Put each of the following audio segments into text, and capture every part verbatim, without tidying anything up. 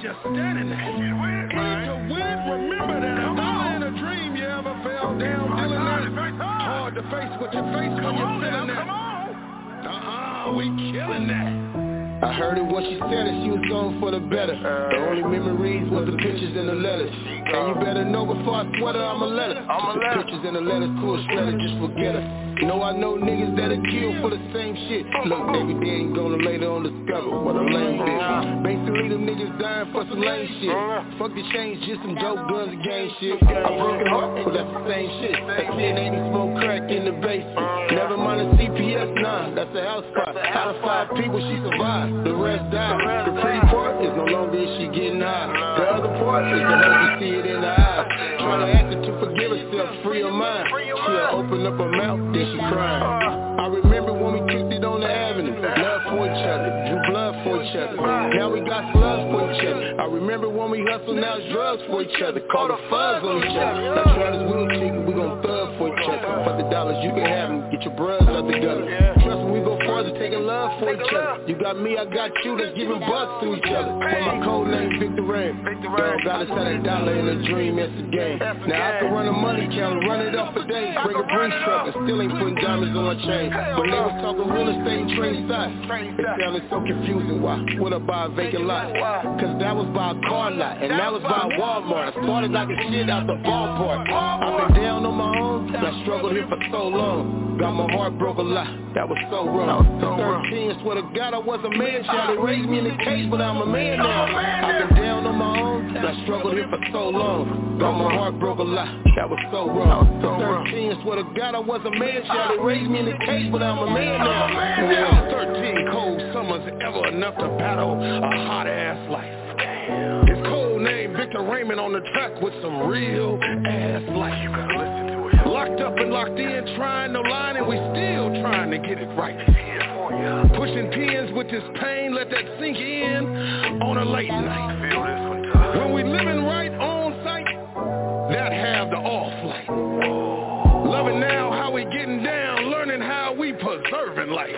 just standing there. Eat to win, remember that a dollar in a dream you ever fell down feeling that. Hard to face what you face when you're feeling that. Uh-uh, we killing that. I heard it when she said it, she was going for the better. The only memories was the pictures and the letters. And you better know before I sweat her, I'm a letter. Just the pictures and the letters to a shredder, just forget her. You know I know niggas that'll kill for the same shit. Look, every day ain't gonna later on discover what a lame bitch. Basically them niggas dying for some lame shit. Fuck the change, just some dope guns and gang shit. I broke it up, but that's the same shit. That ten eighty smoke crack in the basement. Never mind a C P S, nah, that's a house spot. Out of five people she survived. The rest died. The pretty part is no longer is she getting high. The other part is the hope you see it in her eyes. Trying to ask her to forgive herself, free her mind. She'll open up her mouth, then she crying. I remember when we kicked it on the avenue. Love for each other, drew blood for each other. Now we got slugs for each other. I remember when we hustled, now it's drugs for each other. Call the fuzz on each other. Now try this wheel chicken, we gon' thug for each other. For the dollars you can have them, get your bros out together. Trust me, we go further, taking love for each other. You got me, I got you, let's giving bucks to each other. Well, my code name Victor Ram. Dog got us at a dollar in a dream, it's a game. Now I can run a money counter, run it up for days. Bring a Brinks truck and still ain't putting diamonds on my chain. When they was talking real estate, trade side, it sounded so confusing. Why would I buy a vacant lot? Cause that was by a car lot, and that was by Walmart. I started like a shit out the ballpark. I've been down on my own, and I struggled here for so long. Got my heart broke a lot, that was so wrong. thirteen, swear to God I was a man child. They raised me in the cage, but I'm a man now. I've been down on my own, and I struggled here for so long. Got my heart broke a lot, that was so wrong. thirteen, swear to God I was a man child. They raised me in the cage, but I'm a man now. Yeah, thirteen cold summers ever enough to battle a hot ass life. His code name Victor Raymond on the track with some real ass life. You gotta listen to it. Locked up and locked in, trying no line, and we still trying to get it right. Pushing pins with this pain, let that sink in on a late night. When we living right on sight, that have the off light. Loving now how we getting down, learning how we preserving life.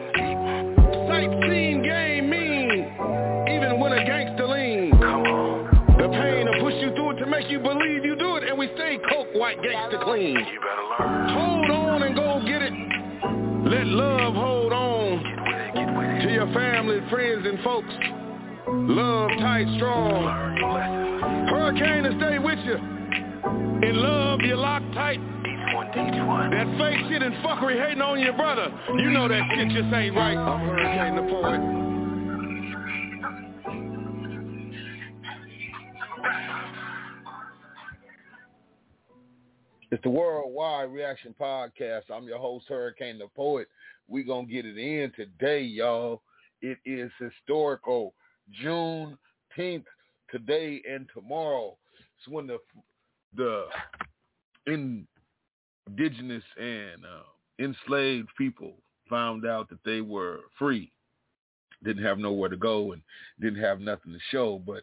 Sightseeing game mean, even when a gangster lean. The pain will push you through it to make you believe you do it, and we stay coke white gangster clean. You better learn. Hold on and go get it. Let love hold on to your family, friends, and folks. Love tight, strong. Hurricane to stay with you. In love, you lock tight. That fake shit and fuckery hating on your brother, you know that shit just ain't right. I'm Hurricane the Poet. It's the Worldwide Reaction Podcast. I'm your host, Hurricane the Poet. We gonna get it in today, y'all. It is historical Juneteenth today and tomorrow. It's when the the indigenous and uh, enslaved people found out that they were free, didn't have nowhere to go and didn't have nothing to show, but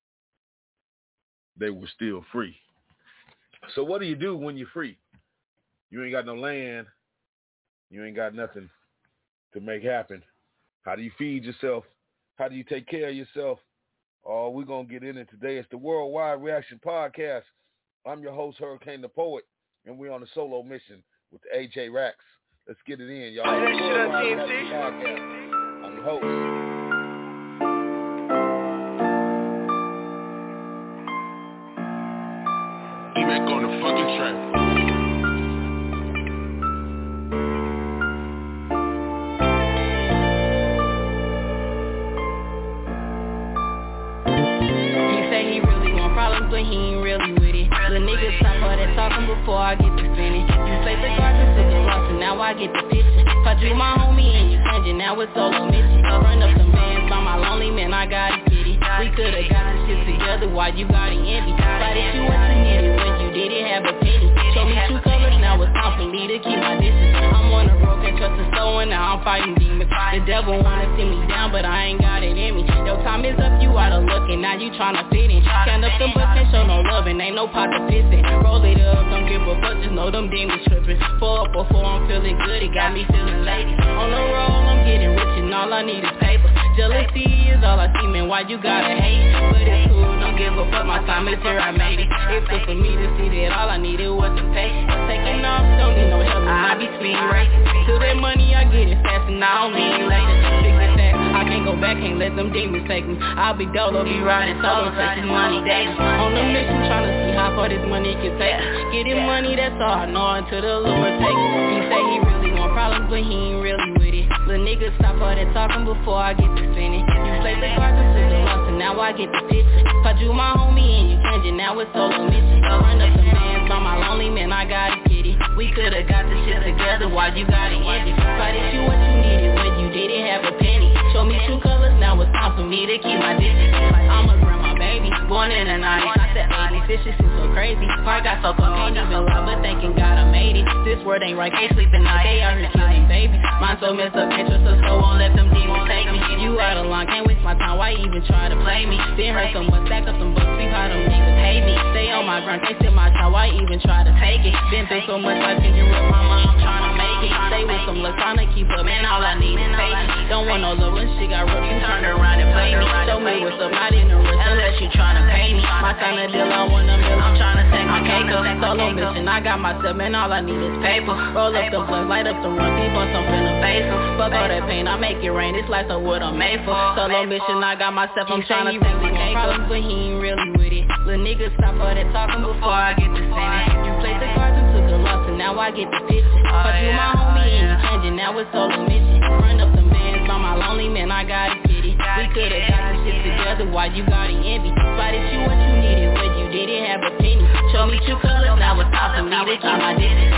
they were still free. So what do you do when you're free? You ain't got no land. You ain't got nothing to make happen. How do you feed yourself? How do you take care of yourself? Oh, we're going to get in it today. It's the Worldwide Reaction Podcast. I'm your host, Hurricane the Poet, and we're on a solo mission with A J Rax. Let's get it in, y'all. It's the Worldwide Reaction Podcast. I'm your host. E-Mac on the fucking track. But he ain't really with it. The niggas stop all that talking before I get to finish. You say the cards and took a loss and now I get the picture. If I drew my homie and you changing, now it's solo mission. I run up some bands by my lonely man, I got it pity. We could've got this shit together, why you got it envy? Why did you want to get it when you didn't have a penny? Show me two colors, now it's time for me to keep my distance. I'm on the road, can't trust the soul, and now I'm fighting demons. The devil wanna see me down, but I ain't got it in me. Your time is up, you out of luck, and now you tryna fit in. Count up them butts, can't show no love, and ain't no pot to piss in. Roll it up, don't give a fuck, just know them demons trippin'. Four up before I'm feeling good, it got me feeling lady. On the road, I'm getting rich, and all I need is paper. Jealousy is all I see, man, why you gotta hate? But it's cool, don't give a fuck, my time is here, I made it. It was for me to see that all I needed was to pay. I'm taking off, don't need no help, I be speed racing. Till that money I get it fast and I don't need later. Fix it that, I can't go back, can't let them demons take me. I'll be dolo, be riding solo, take this money daily. On a mission, tryna see how far this money can take. Getting money, that's all I know until the Lord take it. He say he really want problems, but he ain't really with it. Little niggas stop all that talking before I get to finish. You played the cards and took the loss, and now I get the picture. Caught you my homie and you changing, now it's solo mission. I run up some bands by my lonely man, I gotta get it. We could've got the shit together, why you gotta end it? Provided you what you needed when you didn't have a penny. Show me true colors, now it's time for me to keep my distance. I'm a grandma baby, born in the nineties. I said eighties, this shit seems so crazy. Heart got so cold, ain't even lie, but thanking God I made it. This word ain't right, can't sleep at night, they out here killing baby. Mind so messed up, interest so slow, won't let them demons take me. You out of line, can't waste my time, why even try to play me? Been hurt so much, stack up some bucks, see how them niggas hate me. Stay on my grind, can't sit my time, why even try to take it? Been through so much, life can you rip mama, I'm trying to make it. Stay with some luck, trying to keep up, man, all I need is patience. Don't want no love when shit got rough, you turn around and play me. Show me what's up, not in the rush, unless you tryna pay me. My time to deal, I want a meal, I'm tryna take my cake up. Solo mission, I got myself, man, all I need is paper. Roll up the blunts, light up the run, deep on something to face em. Fuck all that pain, I make it rain, this life's so what I'm made for. Solo mission, I got myself, I'm tryna take my cake up, but he ain't really with it. Little niggas stop all that talking before I get to finish. You played the cards and took the loss, and now I get the picture. Caught you my homie and you changing, now it's solo mission. Run up the bands by my lonely man, I gotta get it. We could've got the shit together, why you gotta envy? Provided you what you needed when you didn't have a penny. Show me true colors, now it's time for me to keep my distance.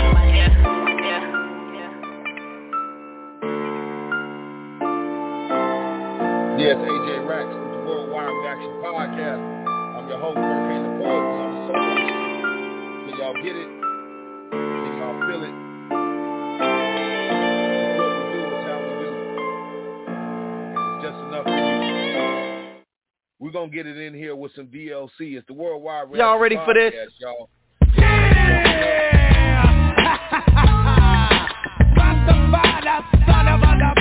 Yes, A J Rax with the Worldwide Reaction Podcast. I'm your host, Hurricane the Poet. We on the solo. Can y'all get it? Can y'all feel it? It's what we do, it's how we do. It's just enough for you. We're going to get it in here with some D L C. It's the Worldwide Reaction Y'all ready Podcast, for this? Y'all. Yeah! Son of a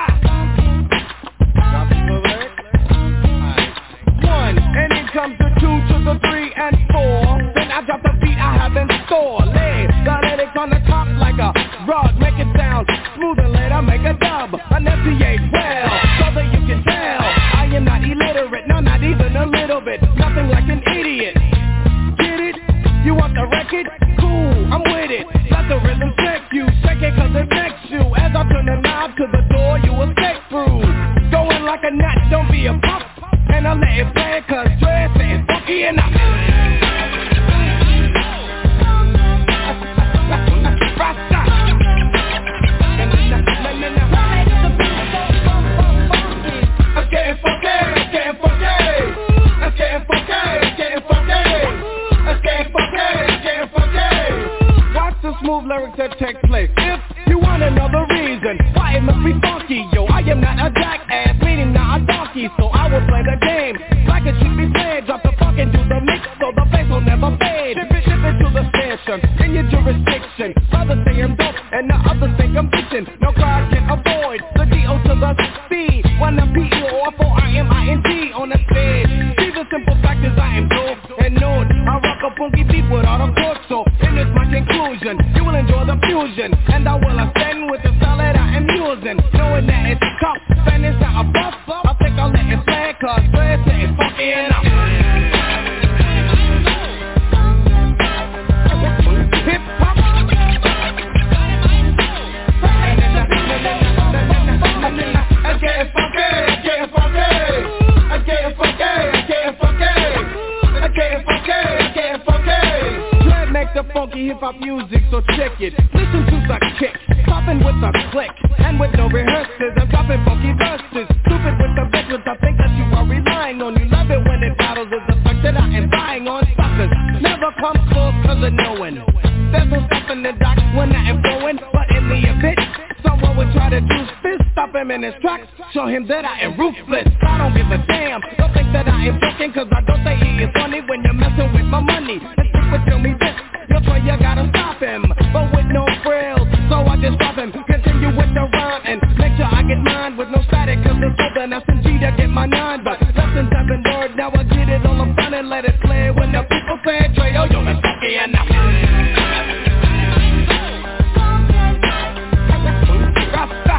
One, and then comes the two to the three and four. Then I drop the beat I have in store. Lay the lyrics on the top like a rug. Make it sound smooth and later make a dub. Enunciate well, so that you can tell I am not illiterate, no, not even a little bit. Nothing like an idiot. Get it? You want the record? Cool, I'm with it. Let the rhythm check you. Shake it cause it next you. As I turn the knob to the door, you will step through. Going like a nut, don't be a punk. And I let it play cause dress is funky enough. Rasta. I'm getting funky, I'm getting funky. I'm getting funky, I'm getting funky. I'm getting funky, I'm getting funky. Watch the smooth lyrics that take place. If you want another reason why it must be funky, yo, I am not a jackass, meaning not a donkey, so I will play the game like it should be played. Drop the funk into the mix so the bass will never fade. Ship it, ship it to the station in your jurisdiction. Brothers say I'm dope and the others think I'm bitchin'. No crowd can avoid the D O to the C. One the P E O F O I M I N G on the stage. See the simple fact is I am dope and known. I rock a funky beat without a chord, so in this my conclusion, you will enjoy the fusion, and I will ascend with the style that I am using. Knowing that it's tough, and it's not a buff, I think I'll let it play, cause play it's funky enough. Hip hop. I'm getting funky, I'm getting funky. I'm getting funky, I'm getting funky. I'm getting funky, I'm getting funky. Dread make the funky hip hop music, so check it. Listen to the kick, popping with a click, and with no rehearsals, I'm dropping funky verses. Stupid with the veterans, I think that you are relying on. You love it when it battles is the fact that I am buying on suckers. Never come close cause of knowing. There's no stopping the doc when I am going, but in the event someone would try to do this, stop him in his tracks, show him that I am ruthless. I don't give a damn, don't think that I am joking, cause I don't think he is funny when you're messing with my money. And people tell me this, you're trying, you gotta stop him, but with no frills, so I just stop him. Continue with the rhyme and make sure I get mine with no static, cause it's older than S M G funky enough. Rasta.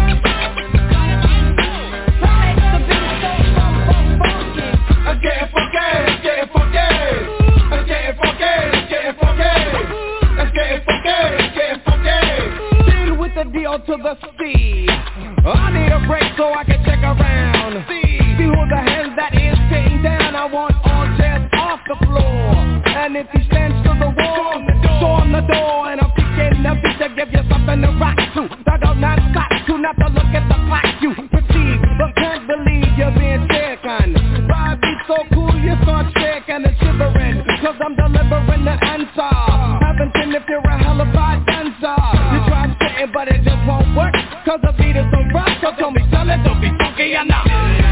I'm getting funky, I'm getting funky. I'm getting funky, I'm getting funky. I'm getting funky, I'm getting funky. Deal with the D O to the C. I need a break so I can check around. See, see who the hell that is sitting down. I want all chairs off the floor. And if he stands to the wall, show him the door. And I'm kicking the beat to give you something to rock to. I don't not stop to not to look at the clock. You fatigue, but can't believe you're being taken. Why be so cool you start shaking and shivering? Cause I'm delivering the answer. Haven't seen if you're a hell of a dancer. You try sitting but it just won't work. Cause the beat is so rough. So tell me, tell it, don't be funky enough.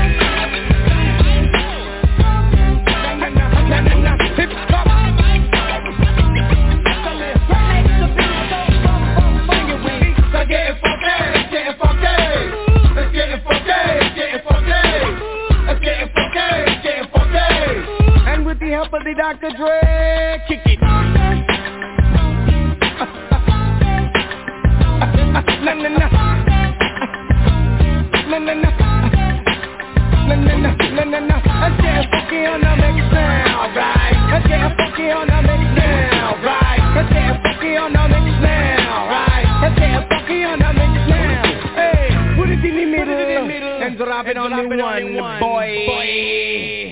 Hip hop. Getting funky, getting funky. Let's get funky, getting funky. Let's get funky, getting funky. And with the help of the Doctor Dre, kick it. Na na na. Na na na. Na na na, na na na. Let's get funky on the mix now, right? Let's get funky on the mix now, right? Let's get funky on the mix now, right? Let's get funky on the mix now. Hey, put it in the middle and drop it on the one, boy.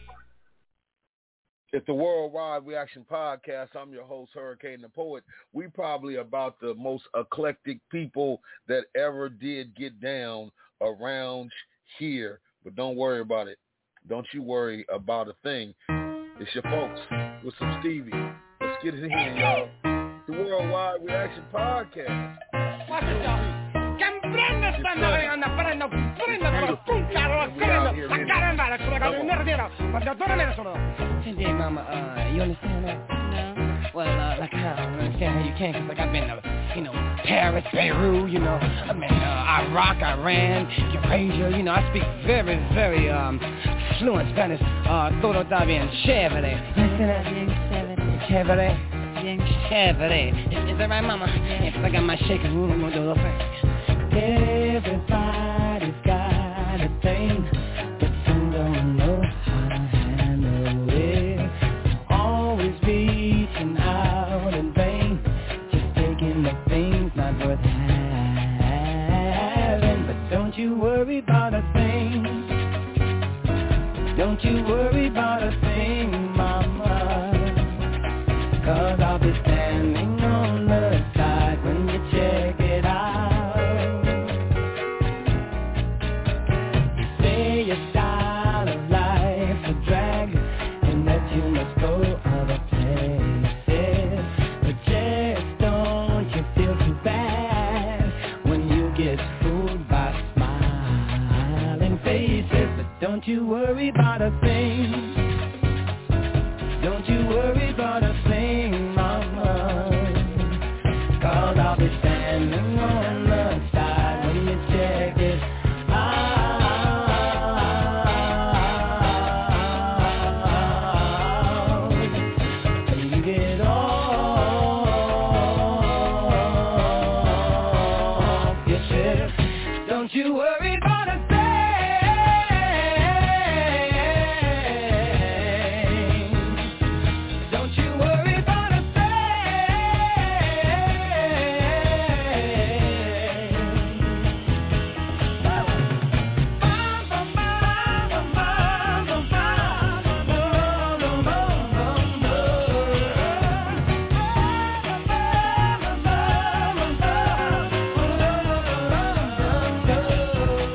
It's the Worldwide Reaction Podcast. I'm your host, Hurricane the Poet. We probably about the most eclectic people that ever did get down around here. But don't worry about it. Don't you worry about a thing. It's your folks with some Stevie. Let's get it in, y'all. The Worldwide Reaction Podcast. Watch it, y'all. Che prende sta navigando, prendo, prendo per puntare, prendo, la caramba, la sua caramba, nera, quando torna nera sono. Hey, mama, uh, you understand that? No. Well, uh, like how I don't understand how you can, cause like I've been, uh, you know, Paris, Beirut, you know, I mean, uh, Iraq, Iran, Eurasia, you know, I speak very, very, um, fluent Spanish, uh, todo está bien chévere. Chévere. Chévere. Is, is that right, mama? Yeah, cause I got my shaking room, I'm gonna do a little thing. Everybody's got a thing, but some don't know how to handle it. Always reaching out in vain, just taking the things not worth having. But don't you worry about a thing. Don't you worry about a thing, mama. Cause I'll be standing on the side when you check it out. Your style of life a drag, and that you must go other places. But just don't you feel too bad when you get fooled by smiling faces. But don't you worry about a thing. Don't you worry about a thing, mama. Cause I'll be standing on the side when you check it out. Don't you worry about a thing. Don't you worry about a thing.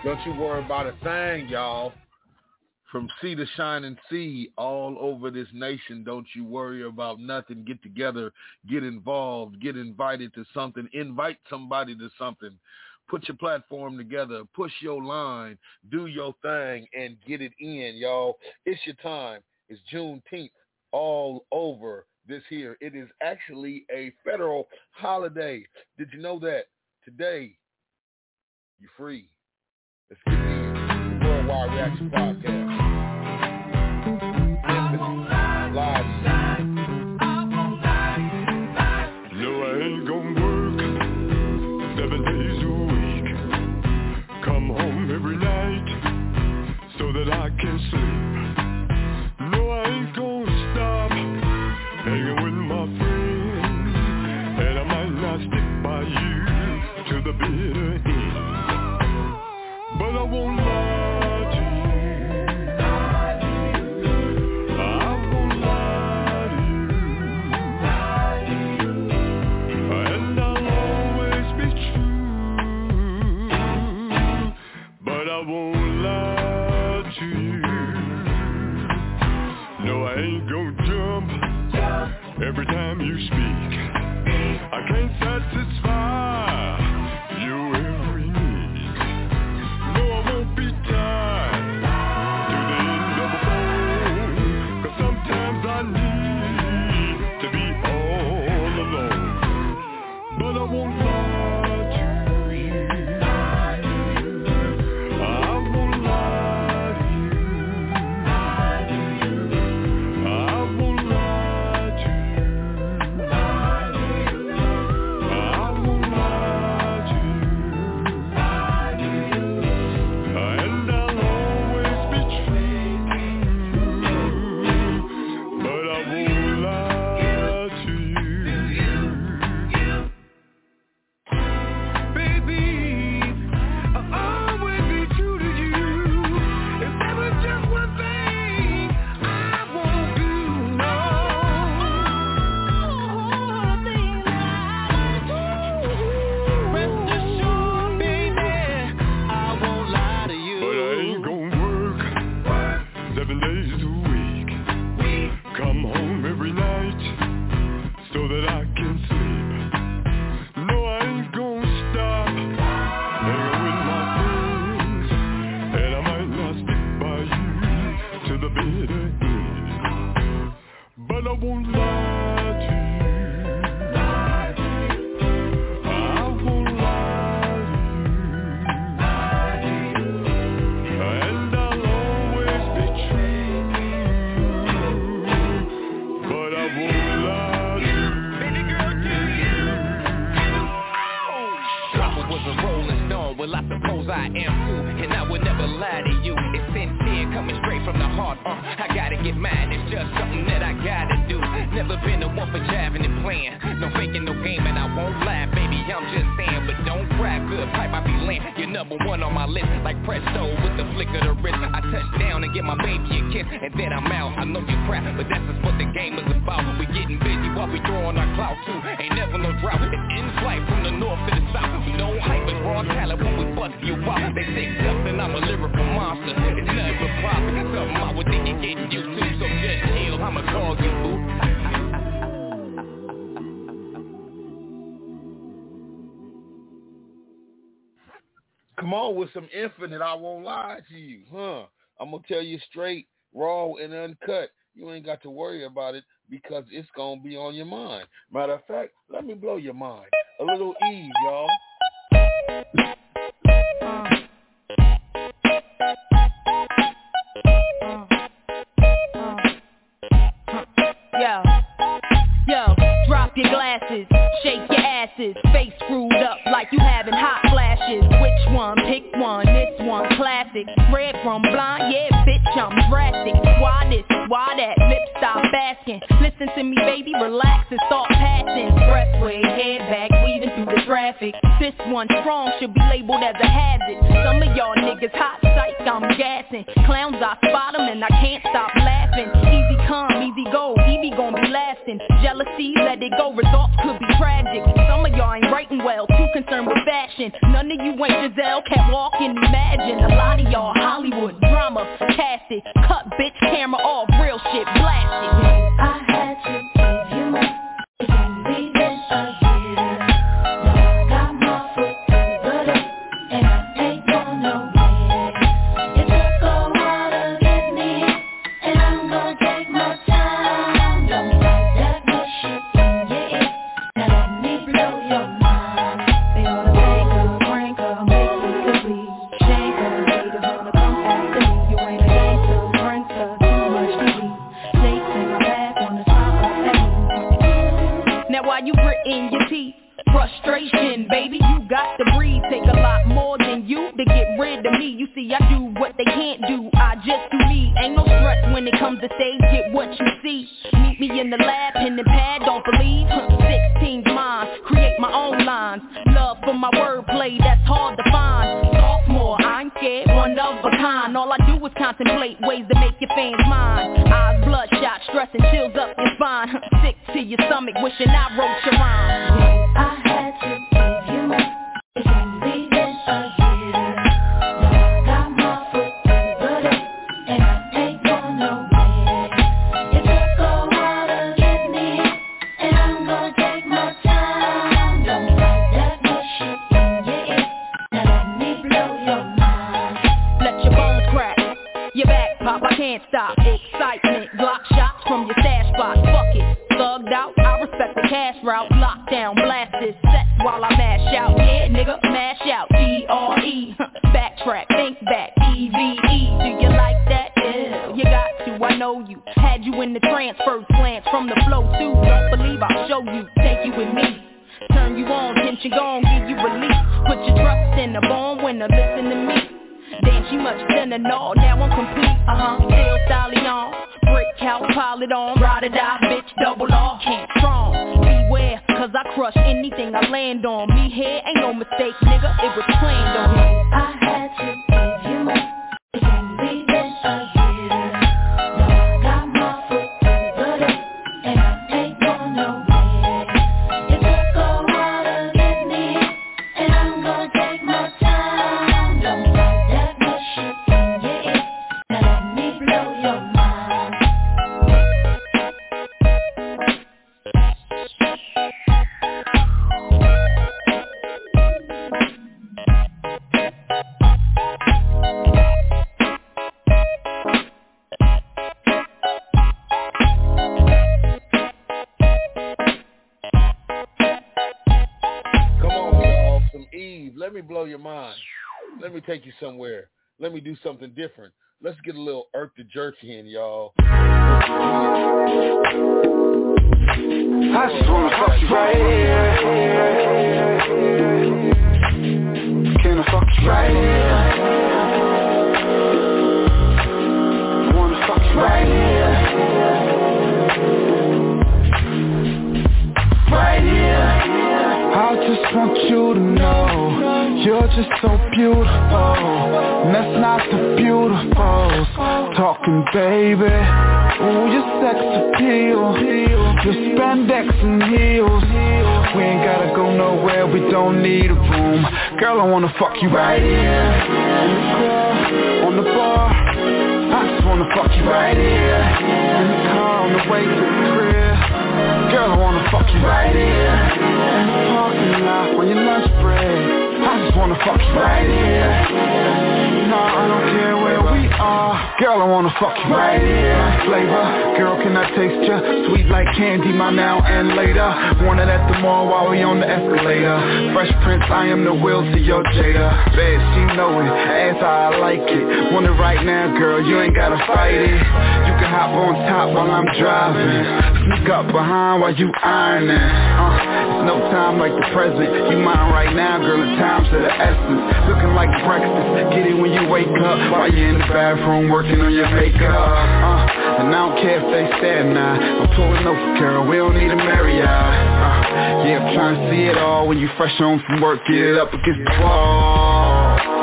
Don't you worry about a thing, y'all. From sea to shining sea, all over this nation, don't you worry about nothing. Get together, get involved, get invited to something, invite somebody to something. Put your platform together, push your line, do your thing, and get it in, y'all. It's your time. It's Juneteenth all over this here. It is actually a federal holiday. Did you know that? Today, you're free. Let's get in. Worldwide Reaction Podcast. Live. No, I ain't gonna work seven days a week. Come home every night so that I can sleep. No, I ain't gonna stop hanging with my friends, and I might not stick by you to the bitter end, but I won't lie to you. I won't lie to you. No, I ain't gonna jump every time you speak. I can't satisfy your every need. No, I won't be tied to the end of a phone, 'cause sometimes I need to be all alone. But I won't lie. Come on with some Infinite, I won't lie to you, huh? I'm going to tell you straight, raw and uncut. You ain't got to worry about it because it's going to be on your mind. Matter of fact, let me blow your mind. A little Eve, y'all. Yo, yo, drop your glasses, shake your asses, face screwed up like you having hot flashes. Which one? Pick one, this one, classic. Red from blind, yeah, bitch, I'm drastic. Why this, why that, lip stop asking. Listen to me, baby, relax and start passing. Expressway, head back, weaving through the traffic. This one strong should be labeled as a hazard. Some of y'all niggas hot psych, I'm gassing. Clowns, I spot them and I can't stop laughing. Easy come, easy go, Evie gon' be lasting. Jealousy, let it go, results could be tragic. Some of y'all ain't writing well, too concerned with fashion. None of you ain't Giselle, can't walk and imagine. and a lot of y'all Hollywood drama, cast it, cut bitch, camera off, real shit, blast it. I had to give you more, it's only been a year. Now I got my foot through the door, and I ain't going nowhere. It took a while to get me, and I'm gonna take my time. Don't let that much shit in your ear, now let me blow your mind. They ought to take a drink, or make you complete. Shame, cause haters wanna come after me. You ain't a gangster, printer, too much to eat. Snakes in my back, wanna smile up at me. Now while you gritting your teeth, frustration, baby, you got to breathe. Take a lot more than you to get rid of me. You see, I do what they can't do, I just do me. Ain't no stress when it comes to stage, get what you see. Meet me in the lab, pen and pad, don't believe. Sixteen's mine, create my own lines. Love for my wordplay, that's hard to find. Sophomore, I ain't scared, one of a kind. All I do is contemplate ways to make your fans mine. Eyes bloodshot, stress and chills up your spine. Sick to your stomach, wishing I wrote your rhyme. I had to give you more, it's only been a year. Now I got my foot through the door, and I ain't going nowhere. It took a while to get me, and I'm gonna take my time. Don't let that much shit in your ear, now let me blow your mind. Let your bones crack, your back pop, I can't stop. Excitement, Glock shots from your stash spot. Fuck it, thugged out, I respect the cash route. Lockdown, blast this set while I mash out. Yeah, nigga, mash out, G R E. Backtrack, think back, E V E. Do you like that? Yeah, you got to, I know you. Had you in the trance, first glance from the flow too. Don't believe I'll show you, take you with me. Turn you on, tension gone, give you relief. Put your trust in the born winner, listen to me. Damn, she much thinner, no, now I'm complete. Uh-huh, still stallion, brick house, pile it on. Ride or die, bitch, double off, can't strong. Beware, cause I crush anything I land on. Me here, ain't no mistake, nigga, it was planned on me. I had to give you more, it's only been a year. Now I got my foot through the door, and I ain't going nowhere. It took a while to get me, and I'm gonna take my time. Don't let that much shit in your ear, now let me blow your mind. Come on, y'all, some Eve. Let me blow your mind. Let me take you somewhere. Let me do something different. Let's get a little Irk the Jerk in, y'all. I just wanna fuck you right here. Can I fuck you right here? I wanna fuck you right here. Right here. I just want you to know you're just so beautiful, and that's not the beautiful talking, baby. Ooh, your sex appeal, your spandex and heels. We ain't gotta go nowhere, we don't need a room. Girl, I wanna fuck you right here, in the club, on the bar. I just wanna fuck you right here, in the car, on the way to the crib. Girl, I wanna fuck you right here, in the parking lot, on your lunch break. I just wanna fuck you right here. No, I don't care where we are. Girl, I wanna fuck you right here. Flavor, girl, can I taste ya? Sweet like candy, my now and later. Want it at the mall while we on the escalator. Fresh Prince, I am the wheel to your Jada. Bad, she know it, ask how I like it. Want it right now, girl, you ain't gotta fight it. You can hop on top while I'm driving. Sneak up behind while you ironing. Uh, it's no time like the present. You mine right now, girl, it's time to the essence. Looking like breakfast, get it when you wake up. While you're in the bathroom working on your makeup. Uh, and I don't care if they stare now. I'm pulling over, girl, we don't need a Marriott. Uh, yeah, I'm trying to see it all when you fresh home from work. Get it up against the wall.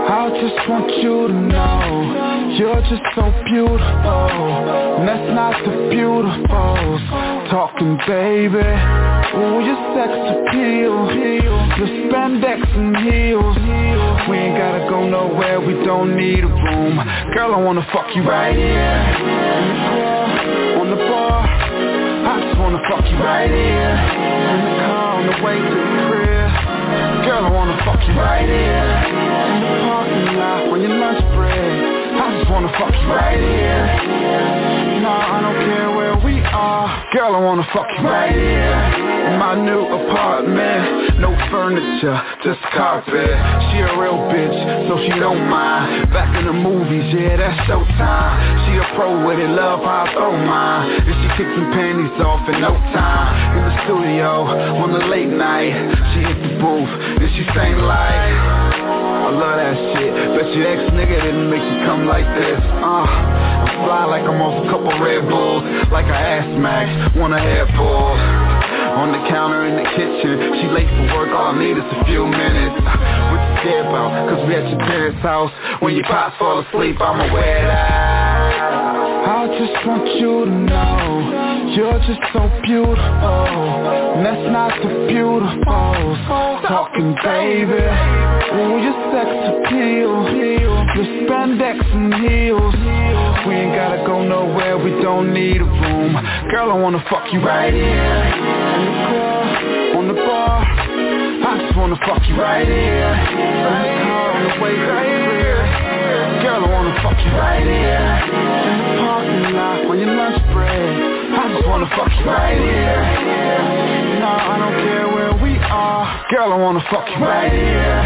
I just want you to know you're just so beautiful, and that's not the beautifuls talking, baby. Ooh, your sex appeal, your spandex and heels. We ain't gotta go nowhere, we don't need a room. Girl, I wanna fuck you right here in the club, on the bar. I just wanna fuck you right here in the car on the way to the crib. Girl, I wanna fuck you right here in the parking lot on your lunch break. I just wanna fuck you right here. Nah, I don't care where we are. Girl, I wanna fuck you right here in my new apartment. No furniture, just carpet. She a real bitch, so she don't mind. Back in the movies, yeah, that's showtime. She a pro with it, love how I throw mine. And she kicked some panties off in no time. In the studio, on the late night, she hit the booth, and she sang like, I love that shit. Bet your ex-nigga didn't make you come like this. Uh, I fly like I'm off a couple Red Bulls, like a ass max, want a hair pull. On the counter in the kitchen, she late for work, all I need is a few minutes. What you scared about? Cause we at your parents' house. When your pops fall asleep, I'ma wear that. I just want you to know you're just so beautiful, and that's not the beautifuls talking, baby. Ooh, your sex appeal, your spandex and heels. We ain't gotta go nowhere, we don't need a room. Girl, I wanna fuck you right here in the club, on the bar. I just wanna fuck you right here in the car on the way right here. Girl, I wanna fuck you right here in the parking lot on your lunch break. I just wanna fuck you right here. Nah, I don't care where we are. Girl, I wanna fuck you right here.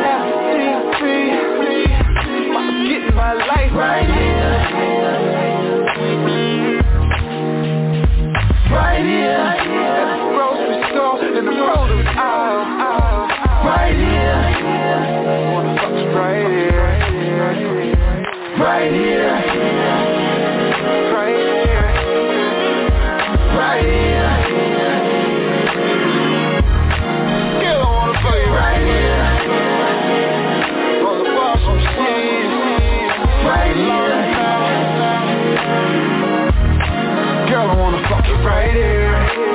S D C, I'm getting my life right here. Right here, at the grocery store, in the produce aisle, aisle, right here. I wanna fuck you right here. Right here, right here, right here. Girl, I wanna fuck you right here. On the washroom machine, right here. Girl, I wanna fuck you right here.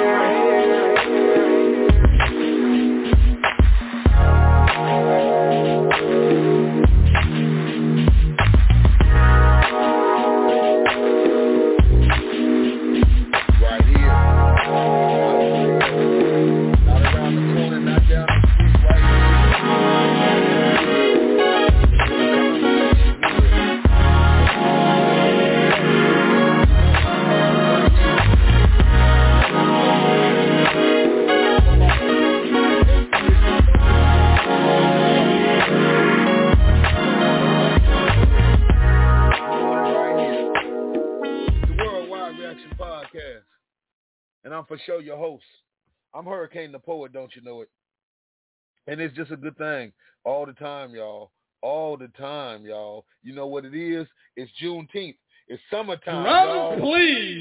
For sure, your host. I'm Hurricane the Poet, don't you know it? And it's just a good thing all the time, y'all. All the time, y'all. You know what it is? It's Juneteenth. It's summertime, Brother, y'all. Please.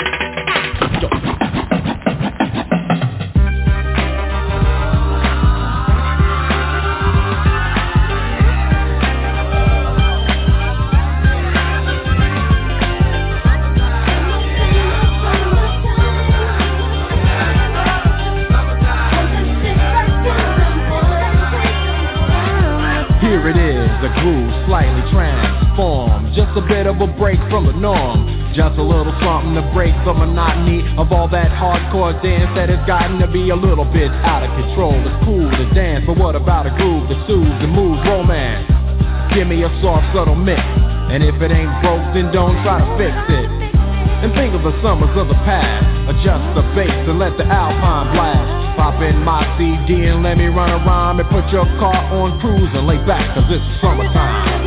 Here it is, the groove slightly transformed. Just a bit of a break from the norm. Just a little something to break the monotony of all that hardcore dance that has gotten to be a little bit out of control. It's cool to dance, but what about a groove that soothes and moves romance? Give me a soft, subtle mix, and if it ain't broke, then don't try to fix it. And think of the summers of the past. Adjust the bass and let the Alpine blast. Pop in my C D and let me run a rhyme and put your car on cruise and lay back, cause it's summertime.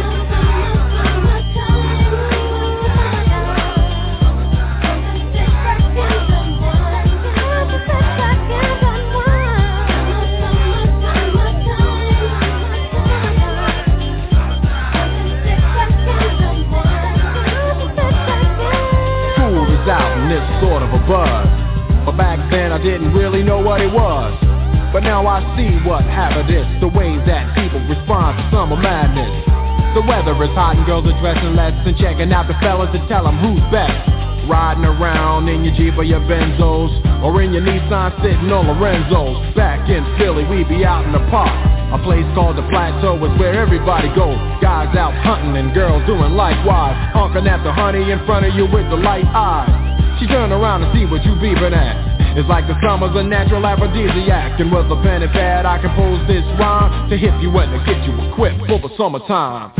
Out in this sort of a buzz, but back then I didn't really know what it was. But now I see what happened is the ways that people respond to summer madness. The weather is hot and girls are dressing less and checking out the fellas to tell them who's best. Riding around in your Jeep or your Benzos, or in your Nissan sitting on Lorenzo's. Back in Philly, we be out in the park. A place called the Plateau is where everybody goes. Guys out hunting and girls doing likewise. Honking at the honey in front of you with the light eyes. She turn around and see what you beeping at. It's like the summer's a natural aphrodisiac. And with a pen and pad I compose this rhyme to hit you and to get you equipped for the summertime.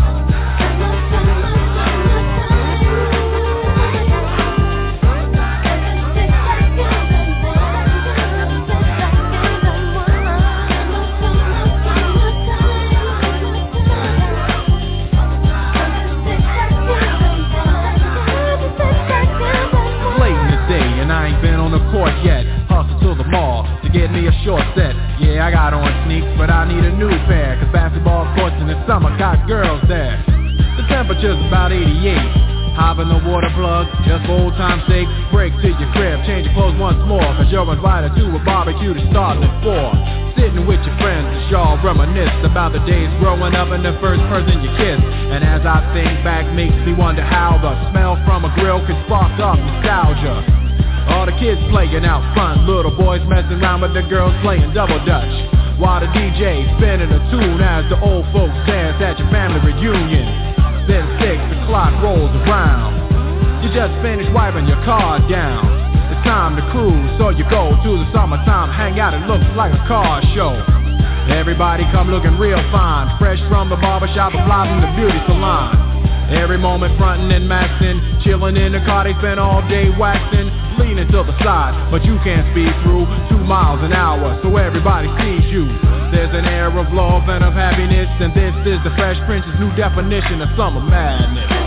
Court yet, hustle to the mall to get me a short set. Yeah, I got on sneaks, but I need a new pair, cause basketball courts in the summer got girls there. The temperature's about eighty-eight. Hop in the water plug, just for old time's sake. Break to your crib, change your clothes once more, cause you're invited to a barbecue to start at four. Sitting with your friends as y'all reminisce about the days growing up and the first person you kissed. And as I think back, makes me wonder how the smell from a grill can spark up nostalgia. All the kids playing out front, little boys messing around with the girls playing double dutch, while the D J spinning a tune as the old folks dance at your family reunion. Then six o'clock rolls around, you just finished wiping your car down. It's time to cruise, so you go to the summertime hangout. It looks like a car show. Everybody come looking real fine, fresh from the barbershop and fly from the beauty salon. Every moment frontin' and maxin', chillin' in the car, they spend all day waxin', leaning to the side, but you can't speed through two miles an hour, so everybody sees you. There's an air of love and of happiness, and this is the Fresh Prince's new definition of summer madness.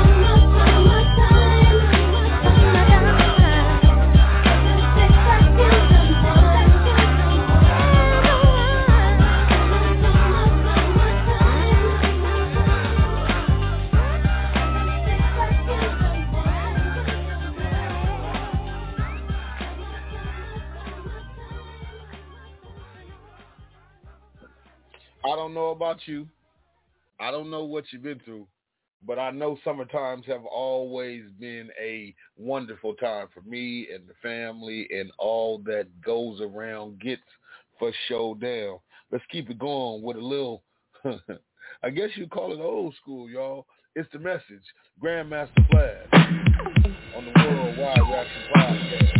I don't know about you. I don't know what you've been through, but I know summertimes have always been a wonderful time for me and the family and all that goes around gets for showdown. Let's keep it going with a little, I guess you call it old school, y'all. It's The Message, Grandmaster Flash on the Worldwide Reaction Podcast.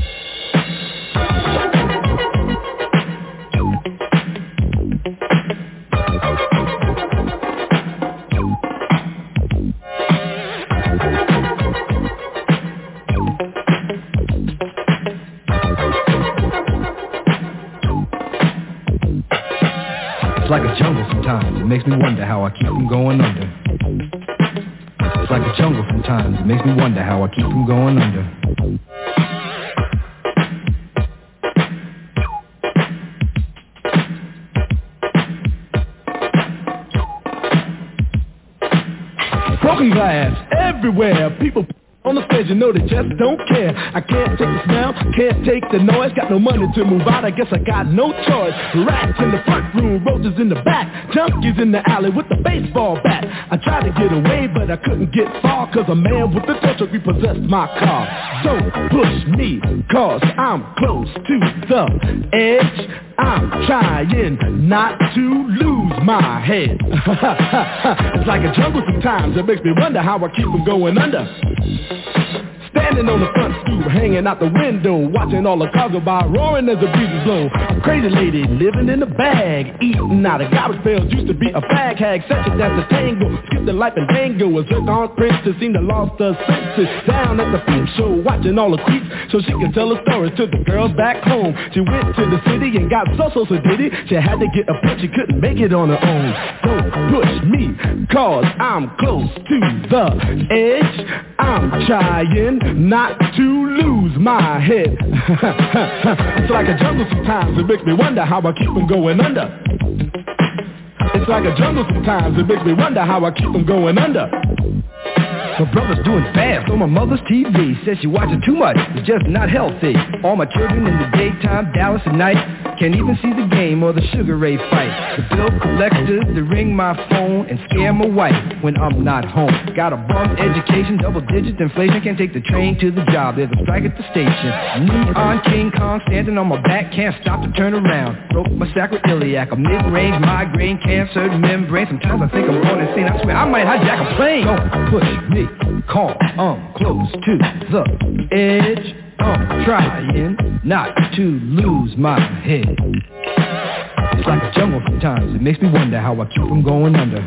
It's like a jungle sometimes, it makes me wonder how I keep from going under. It's like a jungle sometimes, it makes me wonder how I keep from going under. Broken glass everywhere, people on the stage, you know they just don't care. I can't take the smell, can't take the noise. Got no money to move out, I guess I got no choice. Rats in the front room, roaches in the back, junkies in the alley with the baseball bat. I tried to get away, but I couldn't get far, cause a man with a tow truck repossessed my car. Don't push me, cause I'm close to the edge. I'm trying not to lose my head. It's like a jungle sometimes, it makes me wonder how I keep from going under. Standing on the front stoop, hanging out the window, watching all the cars go by, roaring as the breezes blow. Crazy lady living in a bag, eating out of garbage pails, used to be a fag hag, such a dance a tango, skipped the life and tango, a zircon princess seemed to lost her senses. Down at the peep show, watching all the creeps, so she could tell her stories to the girls back home. She went to the city and got so so so diddy, she had to get a pitch, she couldn't make it on her own. Don't push me, cause I'm close to the edge. I'm trying not to lose my head. It's like a jungle sometimes, it makes me wonder how I keep from going under. It's like a jungle sometimes, it makes me wonder how I keep from going under. My brother's doing fast on my mother's T V. Says she watches too much, it's just not healthy. All my children in the daytime, Dallas at night. Can't even see the game or the Sugar Ray fight. The bill collectors, they ring my phone and scare my wife when I'm not home. Got a bum education, double digit inflation. Can't take the train to the job, there's a strike at the station. Neon King Kong standing on my back, can't stop to turn around. Broke my sacroiliac, a mid-range migraine, cancer membrane. Sometimes I think I'm going insane, I swear I might hijack a plane. Don't push me, call, I'm close to the edge. I'm trying not to lose my head. It's like a jungle sometimes, it makes me wonder how I keep from going under.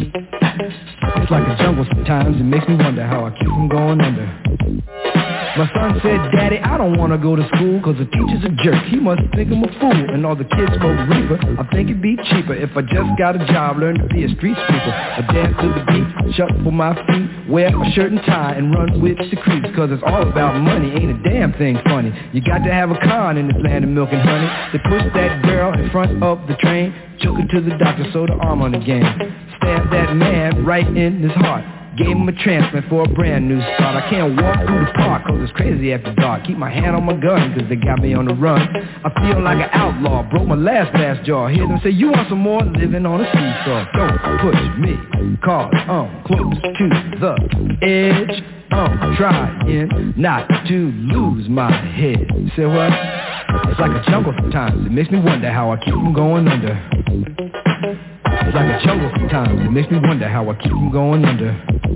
It's like a jungle sometimes, it makes me wonder how I keep from going under. My son said, Daddy, I don't want to go to school cause the teacher's a jerk. He must think I'm a fool and all the kids smoke reefer. I think it'd be cheaper if I just got a job, learn to be a street sweeper. I dance to the beat, shuffle my feet, wear a shirt and tie and run with the creeps. Cause it's all about money, ain't a damn thing funny. You got to have a con in this land of milk and honey. They pushed that girl in front of the train, took her to the doctor, sewed her arm on again. Stabbed that man right in his heart. Gave him a transplant for a brand new start. I can't walk through the park cause it's crazy after dark. Keep my hand on my gun cause they got me on the run. I feel like an outlaw, broke my last glass jaw. Hear them say you want some more, living on a seesaw. Don't push me cause I'm close to the edge. I'm trying not to lose my head. You say what? It's like a jungle sometimes, it makes me wonder how I keep from going under. It's like a jungle sometimes, it makes me wonder how I keep from going under.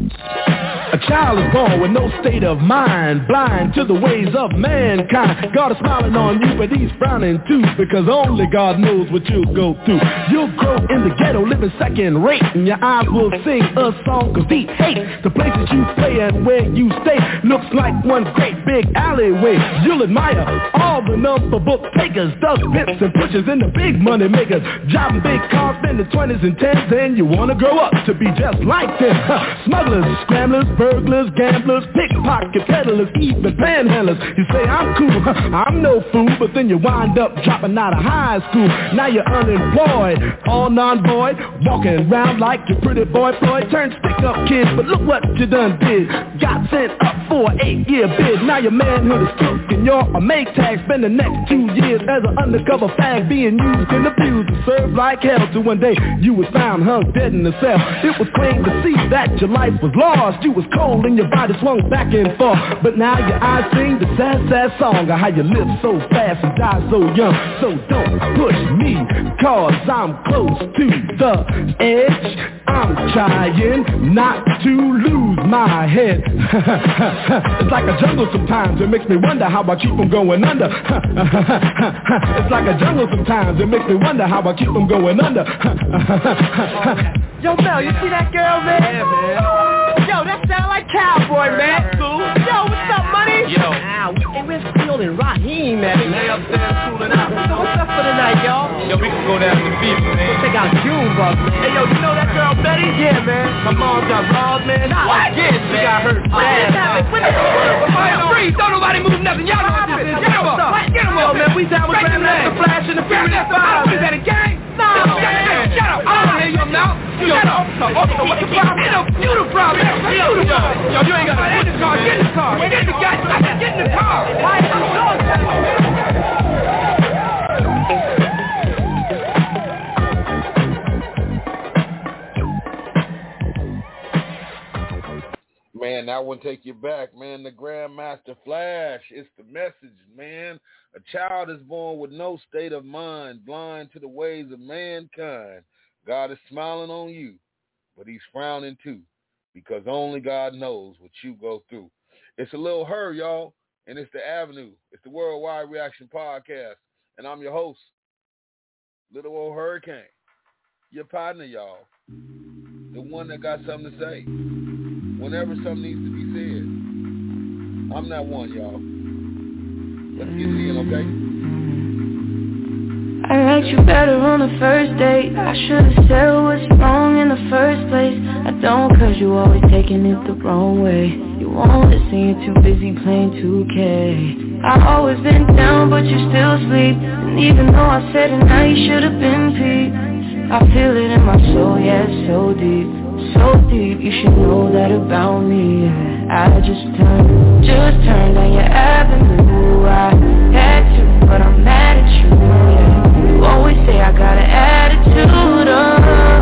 A child is born with no state of mind, blind to the ways of mankind. God is smiling on you, but he's frowning too, because only God knows what you'll go through. You'll grow in the ghetto, living second rate, and your eyes will sing a song cause he hates the places you play and where you stay. Looks like one great big alleyway. You'll admire all the number book takers, thugs, pimps, and pushers, and the big money makers. Driving big cars, spending twenties and tens, and you wanna grow up to be just like them. Smugglers, scramblers, burglars, gamblers, pickpocket peddlers, even panhandlers. You say I'm cool, I'm no fool, but then you wind up dropping out of high school. Now you're unemployed, all non-void, walking around like your pretty boy Floyd. Turned stick-up kid, but look what you done did. Got sent up for an eight-year bid. Now your manhood is took and you're a make tag. Spend the next two years as an undercover fag, being used and abused and served like hell. Till one day you was found hung dead in the cell. It was plain to see that your life was lost. You was cold and your body swung back and forth, but now your eyes sing the sad, sad song of how you live so fast and die so young. So don't push me, cause I'm close to the edge. I'm trying not to lose my head. It's like a jungle sometimes, it makes me wonder how I keep from going under. It's like a jungle sometimes, it makes me wonder how I keep from going under. Yo, Mel, you see that girl, man? Yeah, man. Yo, that sound like Cowboy, man. Cool. Yo, what's up, money? Yo. Ow, hey, where's Field and Raheem, man? They upstairs cooling out. So what's up for the night, y'all? Yo, we can go down to the beach, man. Check out Junebug, man. Hey, yo, you know that girl Betty? Yeah, man. My mom got robbed, man. What? Yeah, she got hurt bad. What happened? Freeze, don't nobody move nothing. Y'all know what this is. Get him up. Get him up, man. We down with Grandmaster Flash and the Furious Five. What is that, a gang? No, man. Shut up. I don't hear you now. Shut up. Officer, what's the problem? You the problem. You the problem. Yo, you ain't got to get in the car. Get in the car. Get in the car. Get in the car. Why are you doing that? Man, that one take you back, man. The Grandmaster Flash. It's the message, man. A child is born with no state of mind, blind to the ways of mankind. God is smiling on you, but he's frowning too, because only God knows what you go through. It's a Lil Her, y'all, and it's The Avenue. It's the Worldwide Reaction Podcast, and I'm your host, Little Old Hurricane, your partner, y'all, the one that got something to say whenever something needs to be said. I'm that one, y'all. Let's get it in, okay? I liked you better on the first date. I should've said what's wrong in the first place. I don't, cause you always taking it the wrong way. You won't listen, you're too busy playing two K. I always been down, but you still sleep. And even though I said it, now you should've been peeped. I feel it in my soul, yeah, it's so deep, so deep. You should know that about me. I just turned, just turned on your avenue. I had to, but I'm mad at you, yeah. You always say I got an attitude, oh.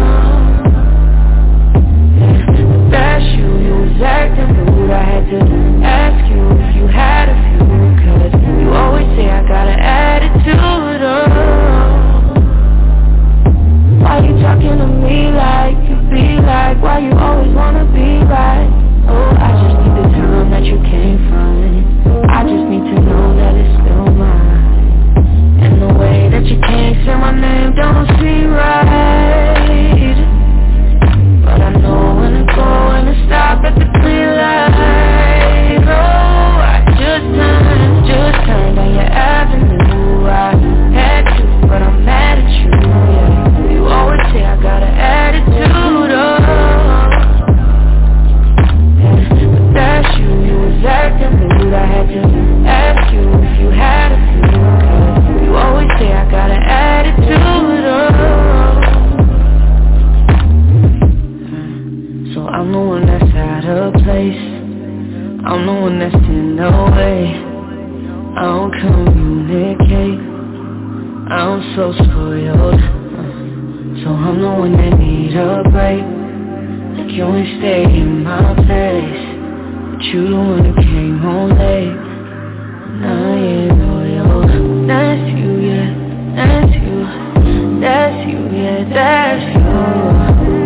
That's you, you was acting rude. I had to ask you if you had a few, cause you always say I got an attitude, oh. Why you talking to me like you be like? Why you always wanna be right? Oh, I just need the time that you came from. I just need to know that it's still mine. And the way that you can't say my name don't seem right. But I know when to go and to stop at the clear light. Oh, I just turned, just turned on your avenue. I had to, but I'm mad at you, yeah. You always say I got an attitude, oh. Yeah, but that's you, you was acting rude. I had to ask you if you had a few, cause you always say I got an attitude, oh. So I'm the one that's out of place. I'm the one that's in the way. I don't communicate. I'm so spoiled. So I'm the one that need a break. Like you ain't stay in my place, but you the one that came home late. Now you ain't loyal. That's you, yeah, that's you. That's you, yeah, that's you.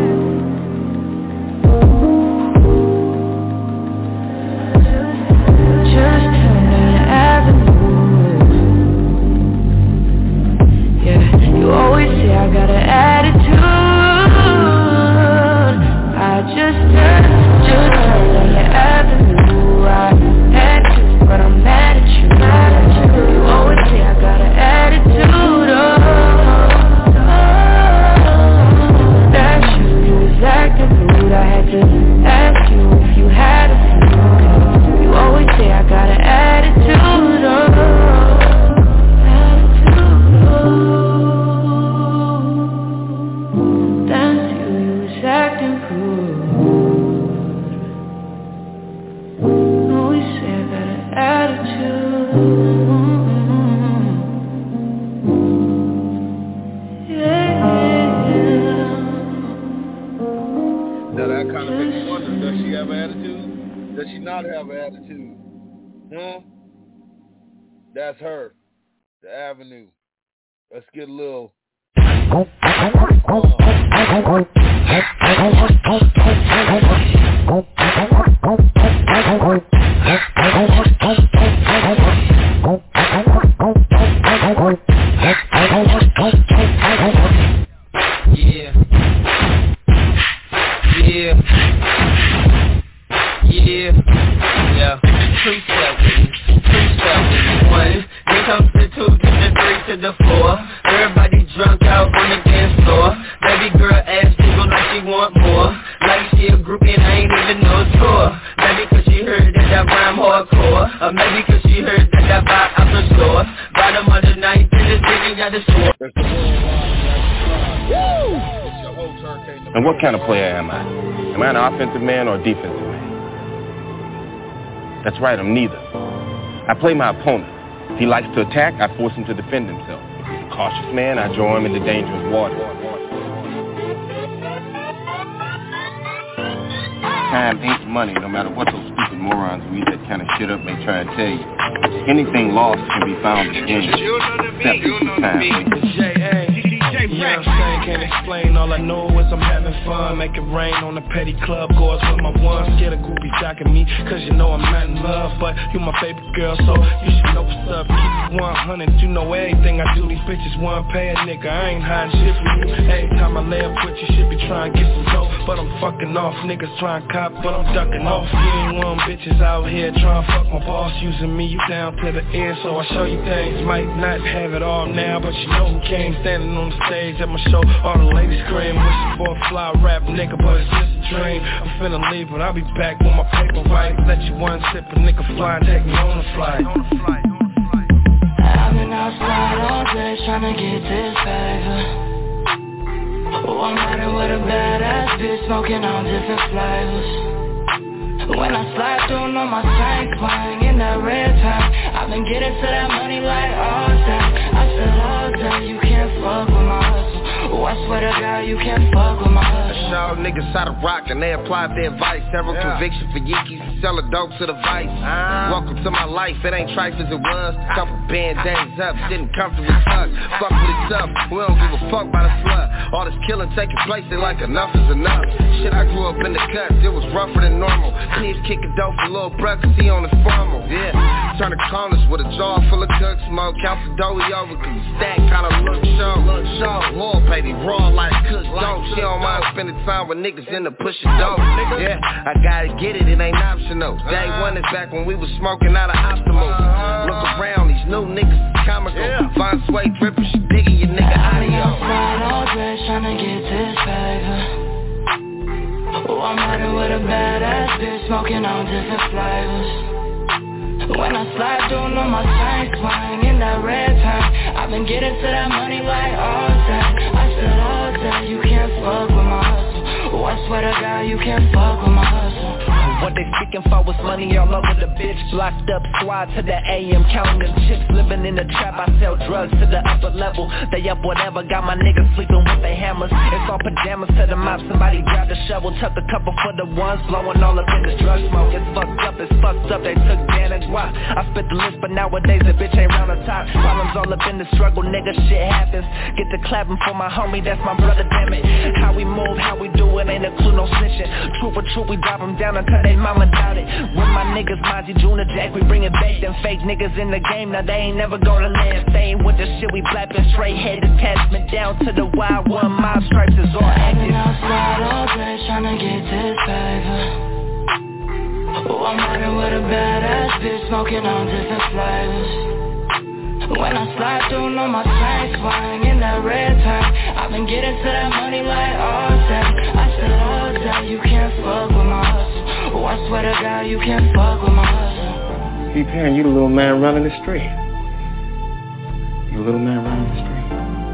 Just turn on your avenue. Yeah, you always say I got an attitude. I just turned, just turned on your avenue. I had to, but I'm mad at you, mad at you. You always say I got an attitude, oh, oh. That's you, you was acting rude. I had to ask you if you had a few. You always say I got an attitude, oh. Acting rude. Always say I got an attitude. Yeah. Now that kind of makes me wonder, does she have an attitude? Does she not have an attitude? Huh? That's her. The Avenue. Let's get a little uh. Yeah. Yeah. Yeah. Yeah. Two-step with me. Two-step with me. One. Then comes the two to the three to the four. Everybody drunk out on the dance floor. Baby girl ass jiggle like she want more. Like she a groupie and I ain't even know a tour. Maybe cause she heard that I rhyme hardcore. Or maybe cause she heard that I buy out the store. Bottom of the night and this nigga got the score. And what kind of player am I? Am I an offensive man or a defensive man? That's right, I'm neither. I play my opponent. If he likes to attack, I force him to defend himself. If he's a cautious man, I draw him into dangerous water. Time ain't money, no matter what those stupid morons who eat that kind of shit up may try and tell you. Anything lost can be found again, except for time. Yeah, I'm saying, can't explain, all I know is I'm having fun. Make it rain on the petty club goers with my ones. Scared a groupie jocking me, cause you know I'm not in love. But you my favorite girl, so you should know what's up. Keep it one hundred, you know everything I do. These bitches want pay a nigga, I ain't hiding shit from you. Every time I lay up with you, should be trying to get some dough. But I'm fucking off, niggas trying to cop, but I'm ducking off. You ain't one bitches out here trying to fuck my boss. Using me, you down to the end, so I show you things. Might not have it all now, but you know who came standing on the stage at my show. All the ladies scream, wishing for a fly rap nigga, but it's just a dream. I'm finna leave, but I'll be back with my paper right. Let you one sip a nigga fly and take me on the flight. I've been outside all day trying to get this paper. Oh, I'm riding with a badass bitch, smoking on different flavors. When I slide through on my tank, flying in that red time, I've been getting to that money like all day. I said all day, you can't can't fuck with my hustle. Oh, I swear to God, you can't fuck with my hustle. I show niggas how to rock and they applied their advice. Several yeah. convictions for Yeekies, selling dope to the vice. Uh, Welcome to my life, it ain't trife as it was. Couple band-aids up, didn't comfortably tuck. Fuck with it tough, we don't give a fuck by the slut. All this killing taking place, they like enough is enough. Shit, I grew up in the cuts, it was rougher than normal. Kids kicking dope for little bruh, cause he on the formal. Yeah, turn the corners with a jar full of cook smoke. Count the dough, we over, cause the stack kinda look show. Look show, Lil baby, raw like cook dope. She don't mind spending time with niggas in the pushing dope. Yeah, I gotta get it, it ain't optional. Day one is back when we was smoking out of optimals. Look around, these new niggas comical. Fine suede drippin', she digging your nigga audio. All day tryna get this paper. Oh, I'm riding with a badass bitch, smoking on different flavors. When I slide through on my tank, swing in that red paint. I've been getting to that money like all day. I said all day, you can't fuck with my hustle. Oh, I swear to God, you can't fuck with my hustle. What they speaking for was money all over the bitch. Locked up, squad to the A M, counting them chips. Living in the trap, I sell drugs to the upper level. They up whatever, got my niggas sleeping with their hammers. It's all pajamas to the mop, somebody grabbed a shovel. Tuck a couple for the ones, blowing all up in this drug smoke. It's fucked up, it's fucked up, they took Dan and Guap. I spit the list, but nowadays the bitch ain't round the top. Problems all up in the struggle, nigga, shit happens. Get to clapping for my homie, that's my brother, damn it. How we move, how we do it, ain't a clue, no snitching. True for true, we drop them down until they mama doubt it. With my niggas, Mozzie, Junior, Jack, we bring it back. Them fake niggas in the game, now they ain't never gonna last. They ain't with the shit, we blapping straight head attachment down to the wild one. My stripes is all active. Outside all day tryna get this paper. Oh, I'm riding with a badass bitch, smoking on different flavors. When I slide through on my tank, swing in that red paint. I've been getting to that money like all day. I said all day, you can't fuck with my hustle. Oh, I swear to God, you can't fuck with my hustle. Keep hearing you the little man running the street. You the little man running the street.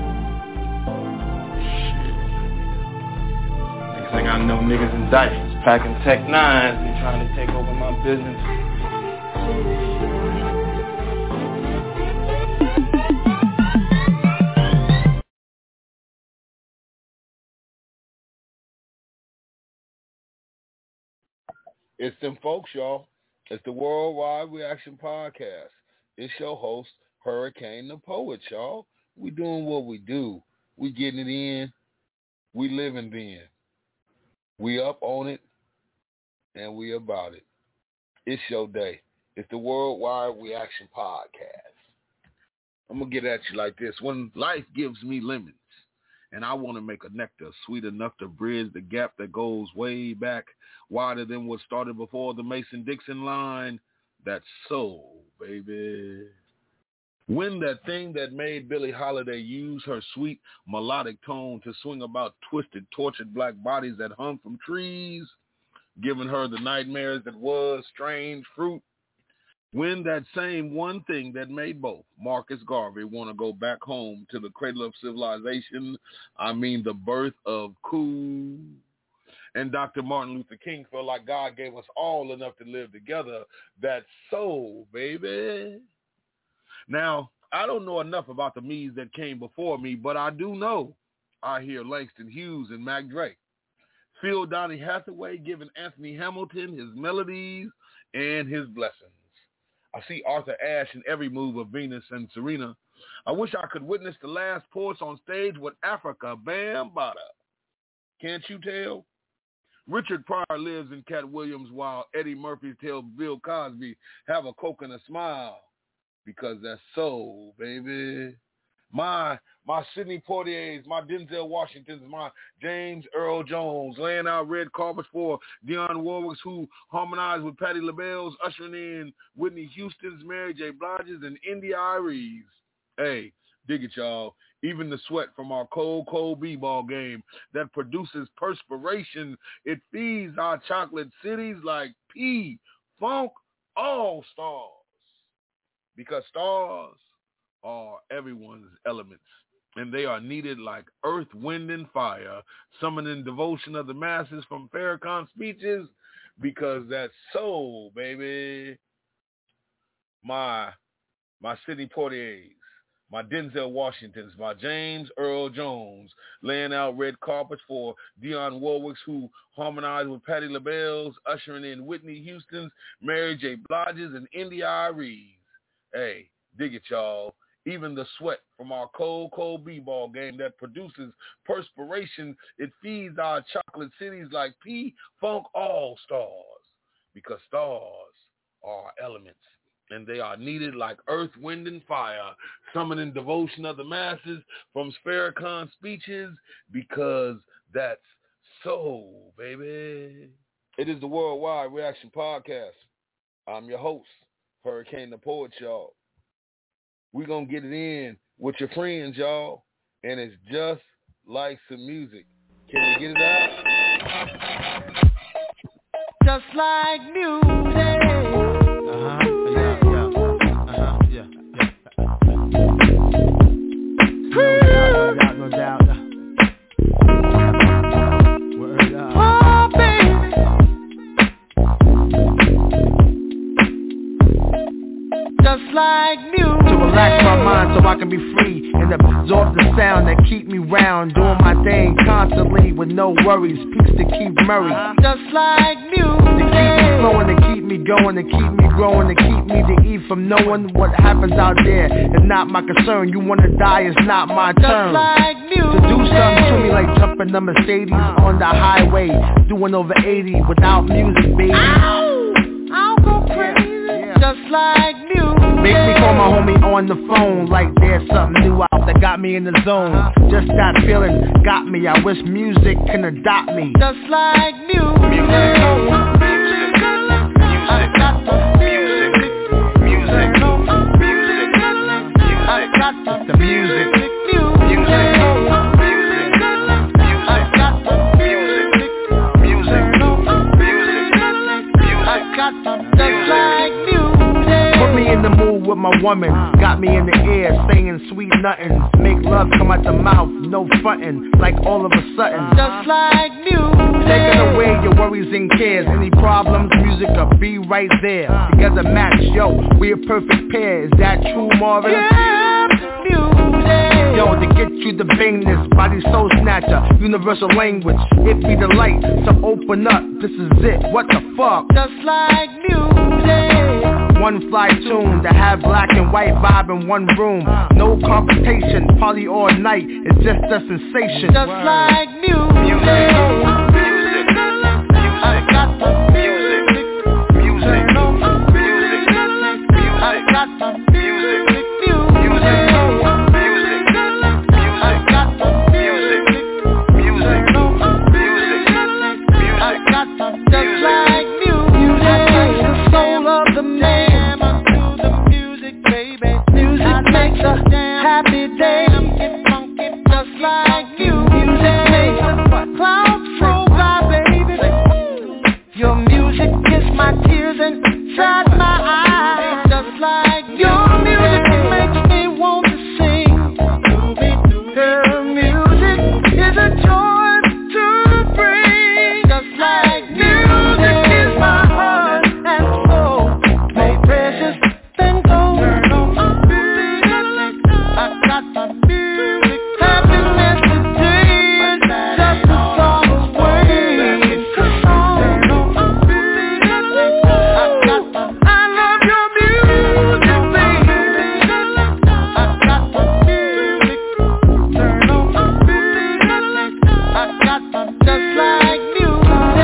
Shit. Next thing I know, niggas in diapers, packing Tech Nines, and trying to take over my business. It's them folks, y'all. It's the Worldwide Reaction Podcast. It's your host, Hurricane the Poet, y'all. We doing what we do. We getting it in. We living then. We up on it, and we about it. It's your day. It's the Worldwide Reaction Podcast. I'm going to get at you like this. When life gives me lemons, and I want to make a nectar sweet enough to bridge the gap that goes way back, wider than what started before the Mason-Dixon line, that's soul, baby. When that thing that made Billie Holiday use her sweet melodic tone to swing about twisted, tortured black bodies that hung from trees, giving her the nightmares that was strange fruit. When that same one thing that made both Marcus Garvey want to go back home to the cradle of civilization, I mean the birth of cool, and Doctor Martin Luther King felt like God gave us all enough to live together, that's soul, baby. Now, I don't know enough about the me's that came before me, but I do know I hear Langston Hughes and Mac Dre. Feel Donny Hathaway giving Anthony Hamilton his melodies and his blessings. I see Arthur Ashe in every move of Venus and Serena. I wish I could witness the last poets on stage with Africa Bambaataa. Can't you tell? Richard Pryor lives in Cat Williams while Eddie Murphy tells Bill Cosby, have a Coke and a smile, because that's soul, baby. My my Sidney Poitiers, my Denzel Washingtons, my James Earl Jones, laying out red carpets for Dionne Warwicks, who harmonized with Patti LaBelle's, ushering in Whitney Houston's, Mary J. Blige's, and India Aries. Hey, dig it, y'all. Even the sweat from our cold, cold b-ball game that produces perspiration, it feeds our chocolate cities like P-Funk All-Stars. Because stars are everyone's elements, and they are needed like earth, wind, and fire, summoning devotion of the masses from Farrakhan speeches, because that's soul, baby. My, my Sidney Poitiers, my Denzel Washingtons, my James Earl Jones, laying out red carpets for Dionne Warwicks, who harmonized with Patti LaBelle's, ushering in Whitney Houston's, Mary J. Blige's, and India Arie's. Hey, dig it, y'all. Even the sweat from our cold, cold b-ball game that produces perspiration, it feeds our chocolate cities like P-Funk All-Stars, because stars are elements, and they are needed like earth, wind, and fire, summoning devotion of the masses from Farrakhan speeches, because that's soul, baby. It is the Worldwide Reaction Podcast. I'm your host, Hurricane the Poet, y'all. We're going to get it in with your friends, y'all, and it's just like some music. Can we get it out? Just like music. Uh-huh, yeah, yeah, uh-huh, yeah, yeah. No doubt, no doubt, no doubt. Word up. Oh, baby. Just like music. To relax my mind so I can be free and absorb the sound that keep me round, doing my thing constantly with no worries. Peace to Keith Murray. Just like music. To keep me flowing, to keep me going, to keep me growing, to keep me to eat from knowing what happens out there. It's not my concern. You wanna die, it's not my turn. Just like music. To do something to me like jumping the Mercedes on the highway, doing over eighty without music, baby. Ow! I'll go crazy. Just like music. Make me call my homie on the phone like there's something new out that got me in the zone. Just that feeling got me. I wish music can adopt me. Just like music. Music. Music. I got the music. Music. Music. I got the music. Music. I got the music. Music. I got the just like music. Put me in the mood with my woman, got me in the air, saying sweet nothings. Make love come out the mouth, no frontin', like all of a sudden. Just like music. Taking away your worries and cares. Any problems, music will be right there. Together match, yo, we a perfect pair. Is that true, Marvin? Yeah, music. Yo, to get you the bangness, body soul snatcher, universal language. It be the light, so open up, this is it, what the fuck? Just like music. One fly tune to have black and white vibe in one room. No computation, party all night, it's just a sensation. Just like music. Music. Music. I got the music. Music. Music. I got the music. Music. Music. I got the music. Music. Music. I got the just like music. I like the soul of the man. Makes a happy day. Just like you. Music makes the clouds roll by, baby. Your music is my tears inside my eyes. Just like your music makes me want to sing. Her music is a joy to bring. Just like music is my heart and soul, more precious than gold. I got my music, happiness today is just a song away. Come on, I got my, I love your music, baby. I got my music, turn on my music. I got my just like music.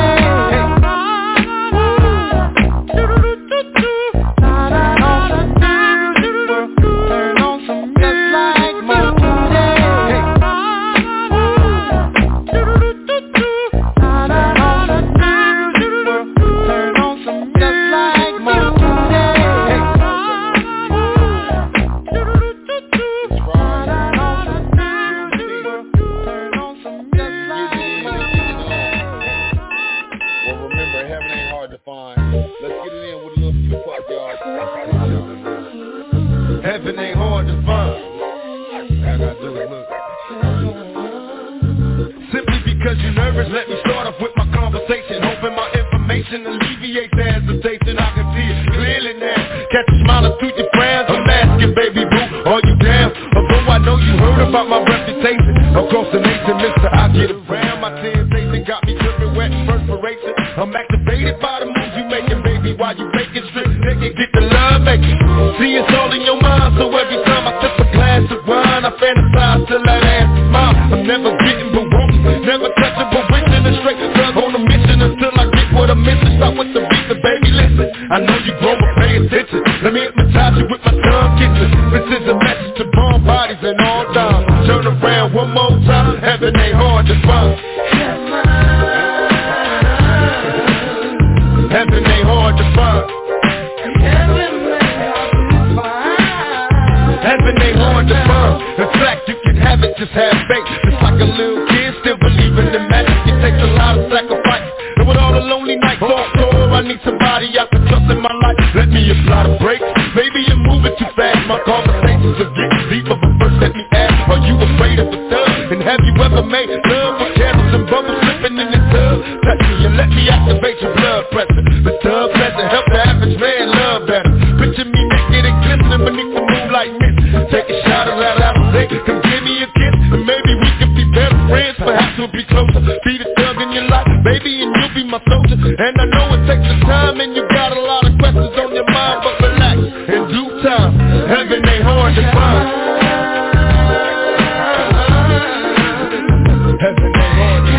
Turn on some just like music. Turn on some just like music. Well, remember, heaven ain't hard to find. Let's get it in with a little Tupac, y'all. Heaven ain't hard to find. I gotta do it, look. Simply because you're nervous, let me start off with my conversation. Hoping my information alleviates the hesitation. I can see it clearly now. Catch a smile through your friends. I'm asking, baby boo, are you down? A about my reputation across the nation, mister. I get around, my sensation got me dripping wet perspiration. I'm activated by the moves you making, baby, while you making strip, nigga, get the love making. See, it's all in your mind, so every time I sip a glass of wine, I fantasize till that ass is mine. I'm never getting but wanting, never touching but wishing a straight thug on a mission until I get what I'm missing. Stop with the beat, the baby, listen. I know you grown, but pay attention. Let me hypnotize you with my tongue kissing. This is a message to bomb bodies and all time. Turn around one more time, heaven ain't hard to find. Heaven ain't hard to find. Heaven ain't hard to find. In fact, you can have it, just have faith. Just like a little kid, still believing in magic. It takes a lot of sacrifice. And with all the lonely nights all over, I need somebody I can trust in my life. Let me apply the brakes. Maybe you're moving too fast. My conversations are getting deeper, but first let me ask, are you afraid of a thug? And have you ever made love with candles and bubbles slipping in the tub? Touch me and let me activate your blood pressure. The tub pressure help the average man love better. Picture me naked and glistening beneath the moonlight mist. Take a shot of that apple, say, come give me a kiss. And maybe we can be better friends, perhaps we'll be closer. Be the thug in your life, baby, and you'll be my soldier. And I know it takes some time and you got a lot of questions on your mind, but relax, in due time, heaven ain't hard to find. Heaven ain't hard to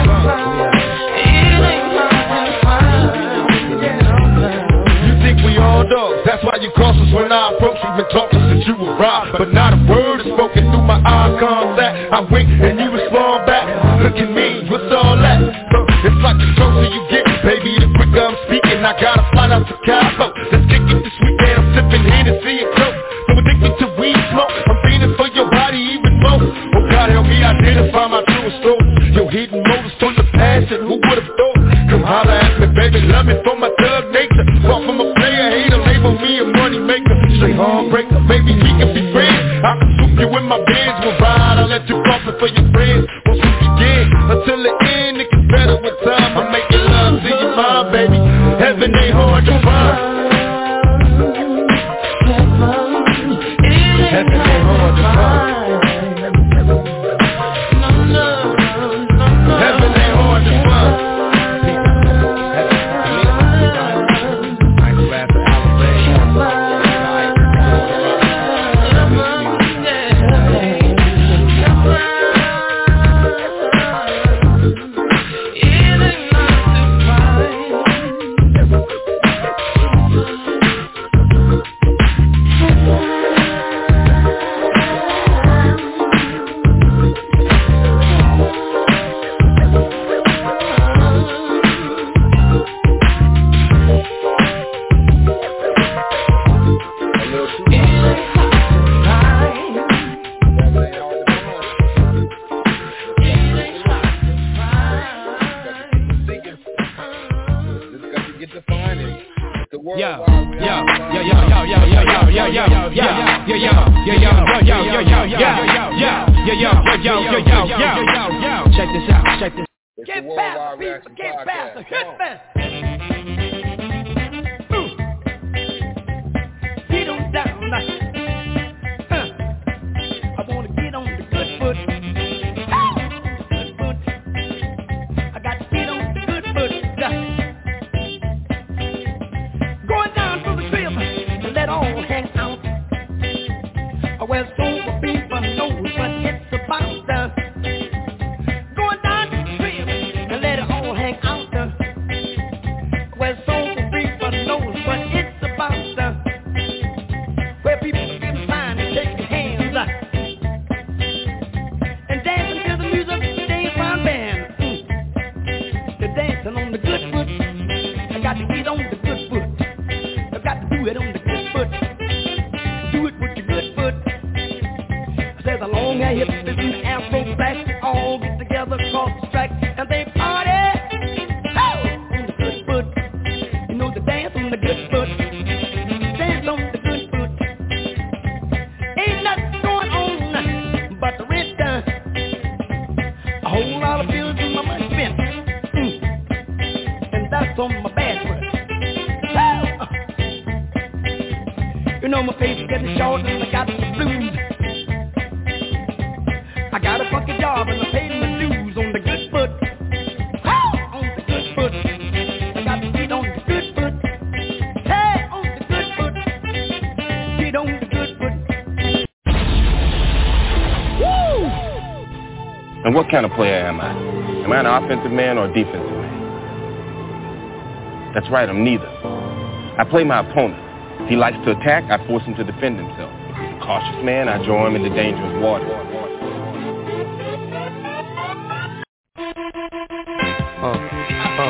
find. You think we all dogs, that's why you cross us when I approach. We've been talking since you arrived, but not a word is spoken through my eye contact. I wink and you respond back. Look at me, what's all that? So it's like the closer you get, baby, the quicker I'm speaking. I gotta fly out to Chicago. Let's kick it this weekend. I'm sipping Hennessy and Coke. So addicted to weed smoke, I'm feeling for your body even more. Oh God, help me identify my true story. Your hidden motives for the passion, who would've thought? Come holler at me, baby, love me for my thug nature. Far from a player, hater, label me a money maker. Straight heartbreaker, baby, we can be friends. I can swoop you in my beds, we'll ride. I'll let you cross it for your friends. Once we begin, until the end, it gets better with time. I'm making love to your mind, baby. Heaven ain't hard to find. Heaven ain't hard to find. Heaven ain't hard to find. Check this out, check this. Get past, people, get past the hit man. Get on down, like, huh. I wanna get on the good foot. Good foot. I got to get on the good foot. Going down to the crib and let all hang out. Well, sober people know what it's about. Going down to the crib and let it all hang out. Well, sober people know what it's about. Where people get fine and take their hands and dancing to the music of the dance round band. They're dancing on the good foot. I got to get on the good foot. I got to do it on the good foot. Do it with your good foot. There's a long hair hips and the afro blacks. They all get together across the track and they party. Oh, on the good foot. You know the dance on the good foot. Dance on the good foot. Ain't nothing going on but the rent done. A whole lot of bills in my money spent. Mm. And that's on my bad foot. Oh. You know my face is getting short and I got the blues. I got a funky job and I paid my dues on the good foot. Oh, on the good foot. I got to get on the good foot. Hey, on the good foot. Get on the good foot. Woo! And what kind of player am I? Am I an offensive man or a defensive man? That's right, I'm neither. I play my opponent. If he likes to attack, I force him to defend himself. If he's a cautious man, I draw him into dangerous waters. Uh, uh.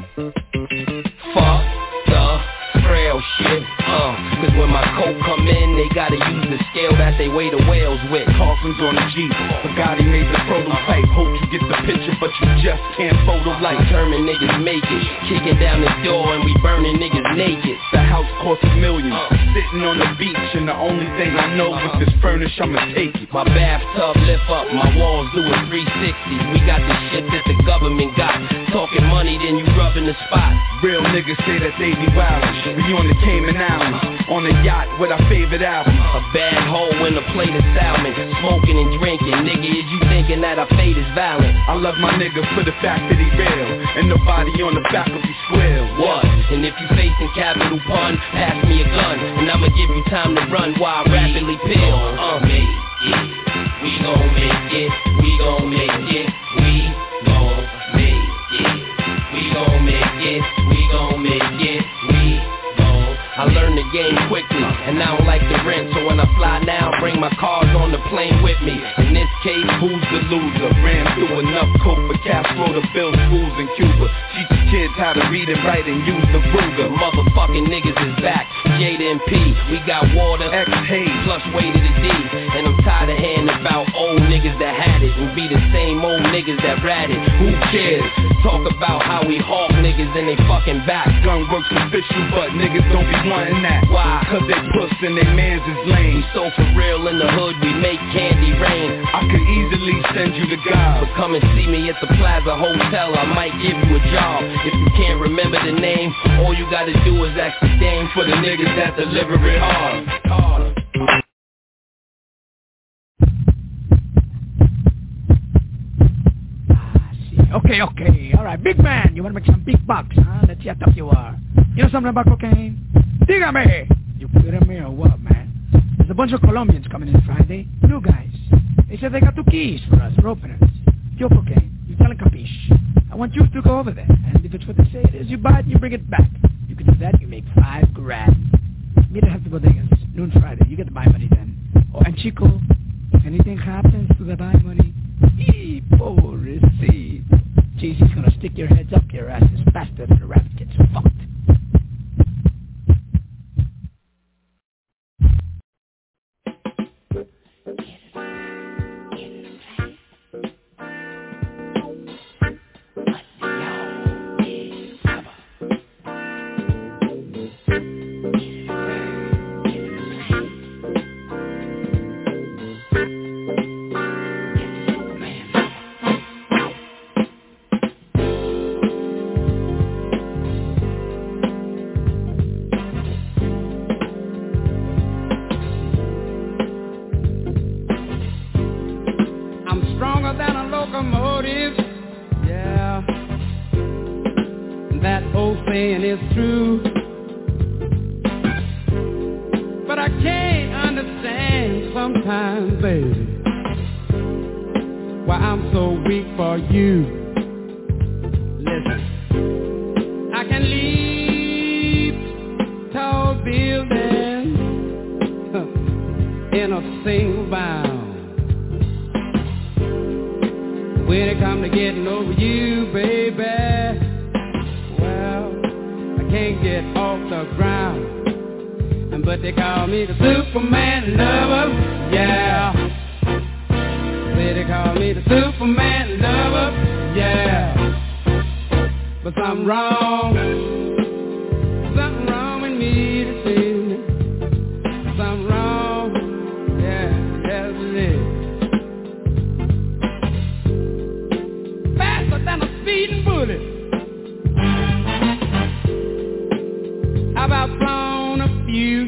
Fuck the frail shit, uh. Cause when my coat come in, they gotta use the scale that they weigh the whales with. Coffins on the Jeep, Bugatti made the prototype. Hope you get the picture, but you just can't photo like. Determined niggas make it, kicking down the door and we burning niggas naked. The house costs a million, uh. sitting on the beach, and the only thing I know uh-huh. with this furnish, I'ma take it. My bathtub lift up, my walls do a three sixty. We got the shit that the government got. Talking money, then you rubbing the spot. Real niggas say that they be wildin'. We on the Cayman Islands, on a yacht with our favorite album. A bad hoe in a plate of salmon, smoking and drinking. Nigga, is you thinking that our fate is violent? I love my nigga for the fact that he real, and nobody on the faculty square. What? And if you facing capital pun, pass me a gun, and I'ma give you time to run while I rapidly peel. Uh, make it. We gon' make it. We gon' make it. We gon' make it. We gon' make it. We gon' make it. We gon' I learned the game quickly, and I don't like the rent, so when I fly now, bring my cars on the plane with me. In this case, who's the loser? Ran through enough coke for Castro to build schools in Cuba. Teach the kids how to read and write and use the Ruger. Motherfucking niggas is back, Jada and P. We got water, X-Hay, plus way to the D. And I'm tired of hearing about old niggas that had it and be the same old niggas that ratted. Who cares? Talk about how we hawk niggas and they fucking back. Gun works official, but niggas don't be wanting that. Why? Cause they puss and they mans is lame. We so for real in the hood, we make candy rain. I could easily send you to God, but come and see me at the Plaza Hotel, I might give you a job. If you can't remember the name, all you gotta do is ask the dame for the niggas that deliver it hard. hard. Okay, okay, alright, big man, you wanna make some big bucks, huh? Let's see how tough you are. You know something about cocaine? Dígame! You kidding me or what, man? There's a bunch of Colombians coming in Friday, new guys. They said they got two keys for us, for openers. Your cocaine, you tell them capiche. I want you to go over there, and if it's what they say it is, you buy it and you bring it back. You can do that, you make five grand. Meet at the bodegas, noon Friday, you get the buy money then. Oh, and Chico, if anything happens to the buy money, ee, pobrecito. Jesus gonna stick your heads up your asses faster than the rabbit gets fucked.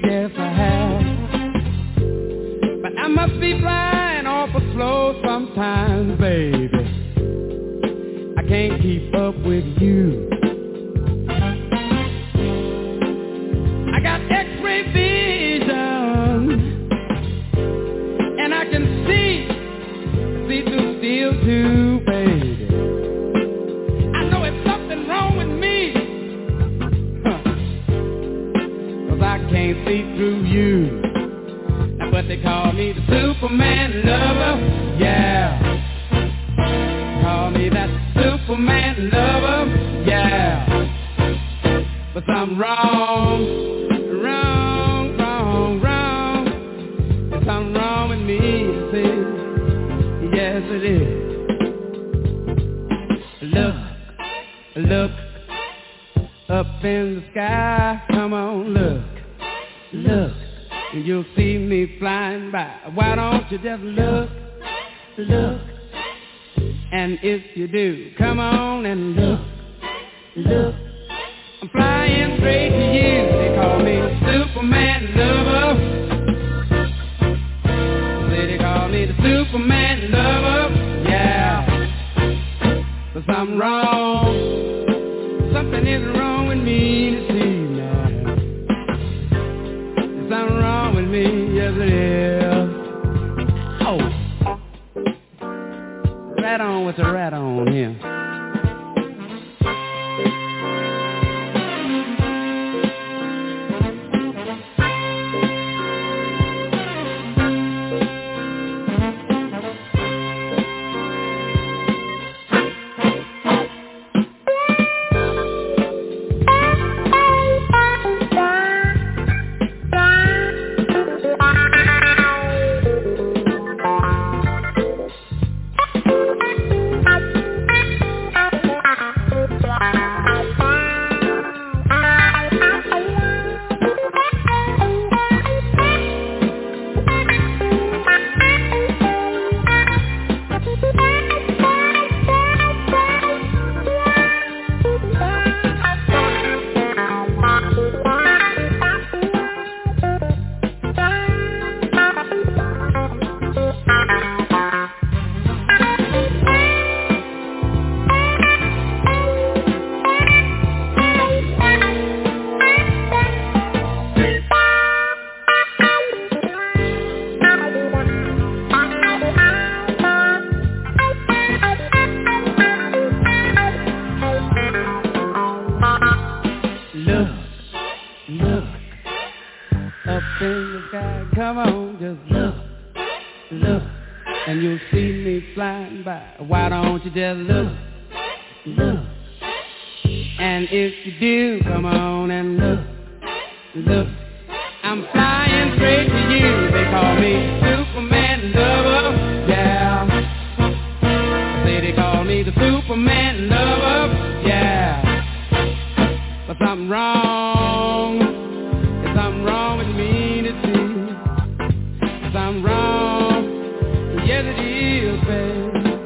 Sometimes can't keep up with you. I got X-ray vision, and I can see, see through steel too, baby. I know it's something wrong with me, huh. 'Cause I can't see through you. Now, but they call me the Superman lover, yeah. Call me that Superman lover, yeah. But I'm wrong, wrong, wrong, wrong. There's something wrong with me, see? Yes, it is. Look, look, up in the sky. Come on, look, look, and you'll see me flying by. Why don't you just look, look? And if you do, come on and look, look. I'm flying straight to you. They call me Superman lover. They call me the Superman lover, yeah. But something wrong, something is wrong with me to see now. There's something wrong with me, yes it is. Oh. Rat on with the rat on here. Just look, look, and if you do, come on and look, look. I'm flying straight to you. They call me Superman lover, yeah. Say they call me the Superman lover, yeah. But something wrong, there's something wrong with me to see. Something wrong, yes it is, baby.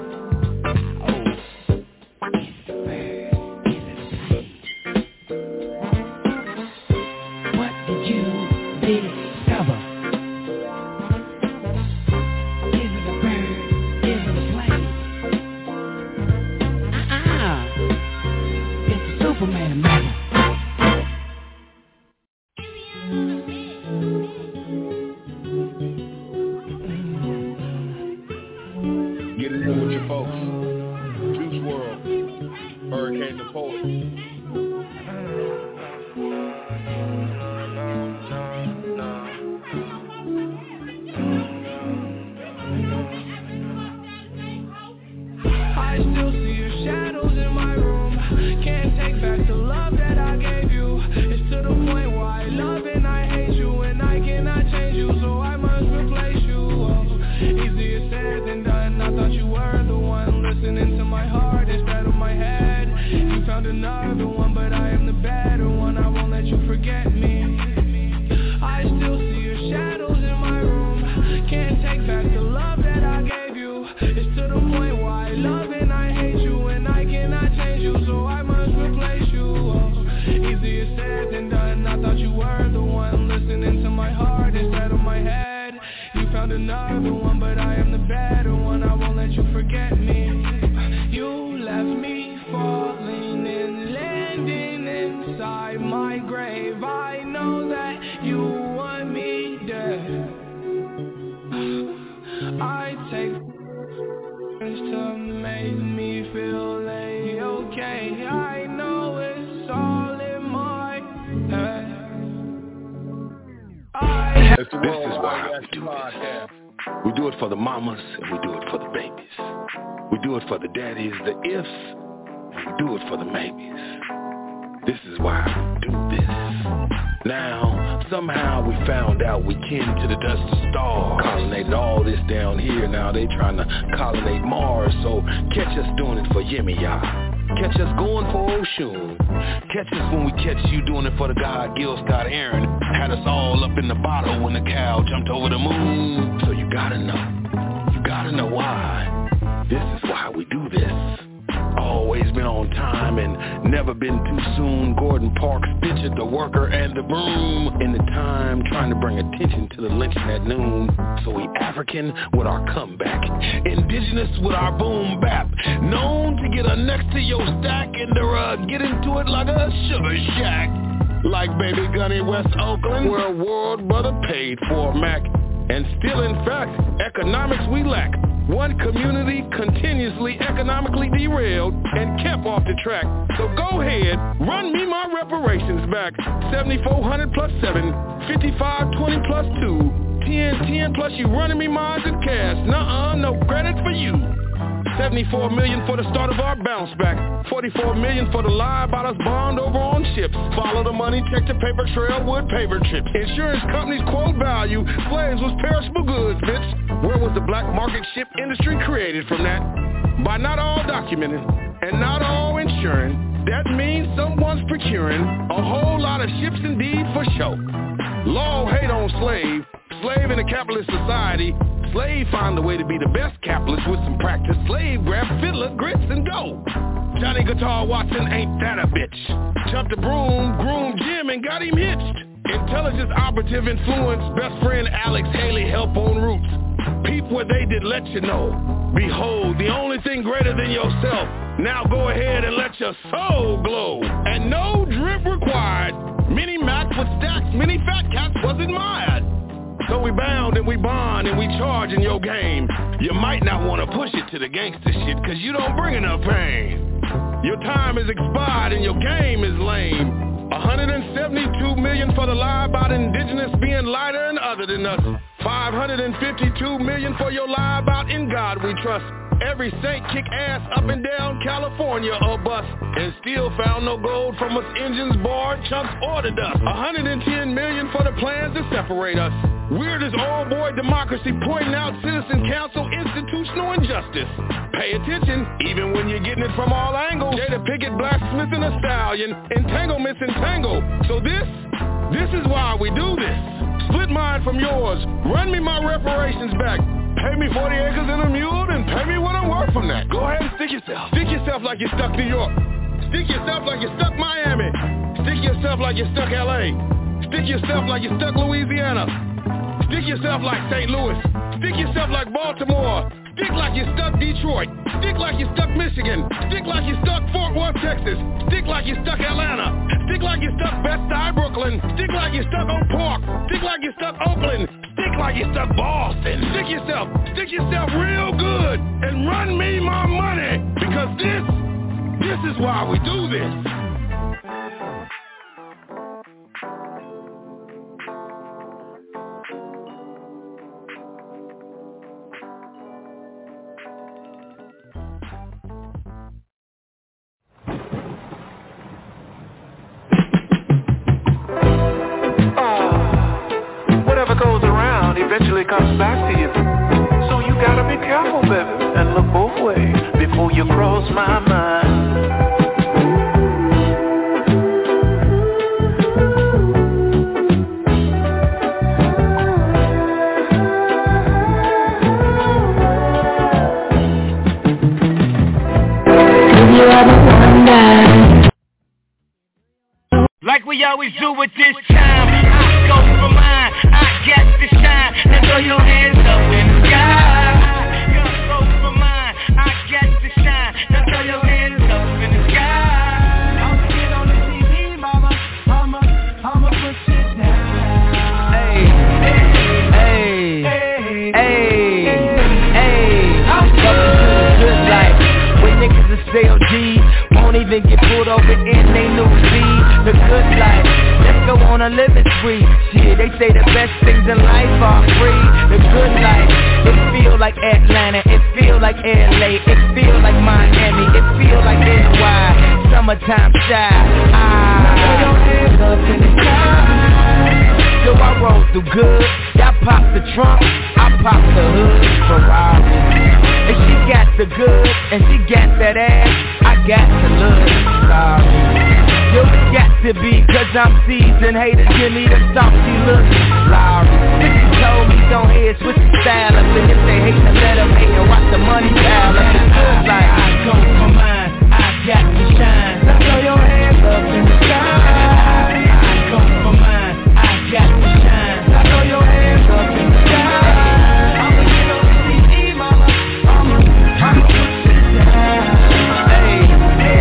Another one, but I am the better one. I won't let you forget me. You left me for This is why we do this. We do it for the mamas and we do it for the babies. We do it for the daddies, the ifs, and we do it for the maybes. This is why we do this. Now, somehow we found out we kin to the dusty star. Colonized all this down here, now they trying to colonate Mars. So catch us doing it for Yemi, y'all. Catch us going for Oshun. Catch us when we catch you doing it for the god Gil Scott Aaron. Had us all up in the bottle when the cow jumped over the moon. So you gotta know, you gotta know why. This is why we do this. Always been on time and never been too soon. Gordon Parks pictured the worker and the broom in the time trying to bring attention to the lynching at noon. So we African with our comeback, indigenous with our boom bap, known to get a next to your stack and to uh, get into it like a sugar shack. Like Baby Gunny West Oakland, where a world brother paid for a Mac. And still in fact, economics we lack. One community continuously economically derailed and kept off the track. So go ahead, run me my reparations back. seventy-four hundred plus seven, fifty-five twenty plus two, ten ten plus you running me mines in cash. Nuh-uh, no credit for you. seventy-four million for the start of our bounce back. forty-four million for the lie about us bond over on ships. Follow the money, check the paper trail, wood paper trips. Insurance companies quote value. Slaves was perishable goods, bitch. Where was the black market ship industry created from that? By not all documenting and not all insuring. That means someone's procuring a whole lot of ships indeed for show. Law hate on slave. Slave in a capitalist society. Slave find a way to be the best capitalist with some practice. Slave grab fiddler, grits, and go. Johnny Guitar Watson ain't that a bitch. Jumped the broom, groomed Jim, and got him hitched. Intelligence operative influence, best friend Alex Haley help on roots. Peep what they did, let you know. Behold, the only thing greater than yourself. Now go ahead and let your soul glow. And no drip required. Mini Mac with stacks, many fat cats was admired. So we bound and we bond and we charge in your game. You might not want to push it to the gangster shit cause you don't bring enough pain. Your time is expired and your game is lame. one hundred seventy-two million for the lie about indigenous being lighter and other than us. five hundred fifty-two million for your lie about in God we trust. Every saint kick ass up and down California or bust. And still found no gold from us engines, barred, chunks, or the dust. one hundred ten million for the plans to separate us. Weird as old boy democracy pointing out citizen council institutional injustice. Pay attention, even when you're getting it from all angles. Jada Pickett blacksmithing a stallion, entanglements entangle. So this, this is why we do this. Split mine from yours, run me my reparations back. Pay me forty acres and a mule and pay me what I'm worth from that. Go ahead and stick yourself. Stick yourself like you're stuck New York. Stick yourself like you're stuck Miami. Stick yourself like you're stuck L A. Stick yourself like you're stuck Louisiana. Stick yourself like Saint Louis. Stick yourself like Baltimore. Stick like you're stuck Detroit. Stick like you're stuck Michigan. Stick like you're stuck Fort Worth, Texas. Stick like you're stuck Atlanta. Stick like you're stuck Bed-Stuy, Brooklyn. Stick like you're stuck Oak Park. Stick like you're stuck Oakland. Stick like you're stuck Boston. Stick yourself. Stick yourself real good and run me my money because this, this is why we do this. Eventually comes back to you. So you gotta be careful, baby, and look both ways before you cross my mind. Like we always do at this time, I go for mine, I got to shine. Now throw your hands up in the sky. You go for mine, I got to shine. Now throw your hands up in the sky. I'ma get on the T V, mama. I'ma, I'ma put shit down. Hey, hey, hey, hey, hey. I'm coming to the good life. When niggas is L G. won't even get pulled over in they new V. The good life, let's go on a living spree. Shit, they say the best things in life are free. The good life, it feel like Atlanta, it feel like L A, it feel like Miami, it feel like N Y. Summertime shy. Ah, throw your hands up in the sky. So I roll through good. Y'all pop the trunk, I pop the hood. Ferrari. And she got the good, and she got that ass. I got the look. Sorry. Yo, it got to be, cause I'm seasoned. Haters give me the salty look. Sorry. Fifty told me don't hate, switch the style up. And if they hate, then let them hate and watch the money pile up. It's good like I go for mine, I got to shine. Now throw your hands up in the sky. I go for mine, I got to shine. Now throw your hands up in the sky. I'ma get on the C D, mama. I'ma, I'ma put it down. Hey, hey,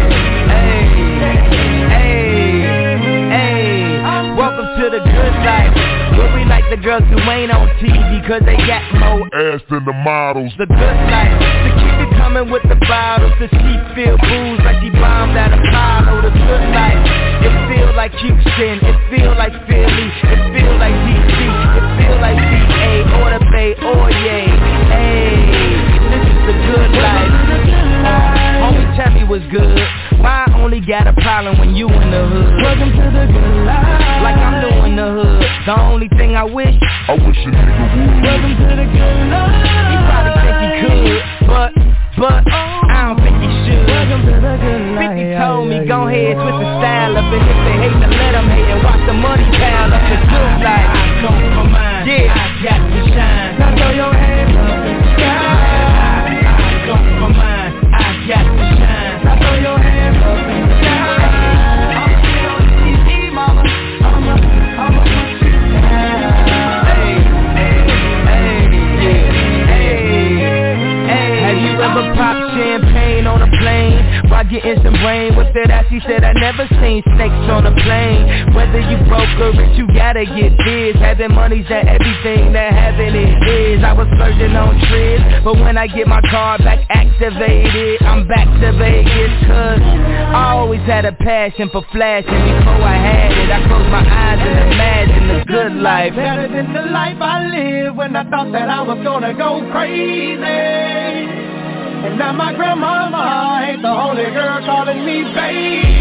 hey, hey. Welcome to the good life. Where we like the girls who ain't on T V, cause they got more ass than the models. The good life, to keep it coming with the bottles. The she feel booze like she bombed at Apollo. The good life, it feel like Houston, it feel like Philly, it feel like D C, it feel like V A or the Bay or yay. Hey, this is the good life. Homie, tell me what's good. Why I only got a problem when you in the hood? Welcome to the good life. Like I'm doing the hood. The only thing I wish, I wish a nigga would. Welcome to the good life. He probably think he could, but, but, I don't think he should. Welcome to the good life. fifty told me, go ahead, switch the style up. And if they hate, then let them hate and watch the money pile up. The good life, I go for mine, yeah, I got to shine. Now throw your hands up in the sky. I go for mine, I got to shine. Now throw your hands up in the sky. I'ma get on the T V, mama. I'ma, I'ma put you down. Hey, hey, hey, yeah, hey, hey. Have you ever popped champagne on a plane while getting some brain with that ass? She said I never seen snakes on a plane. Whether you broke or rich, you gotta get this. Having money's that everything that having it is. I was splurging on trips, but when I get my car back activated, I'm back to Vegas. Cause I always had a passion for flashing. Before I had it, I closed my eyes and imagined the good life. Better than the life I lived when I thought that I was gonna go crazy. And now my grandmama ain't the only girl calling me baby.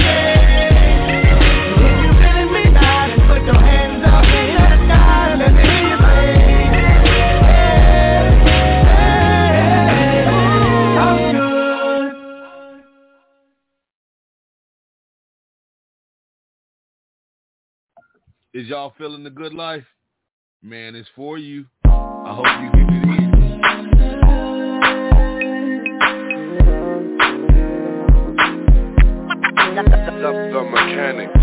If you feeling me now, then put your hands up in the sky and let me hear you say, hey, hey, I'm good. Is y'all feeling the good life? Man, it's for you. I hope you give it in. The, the mechanics.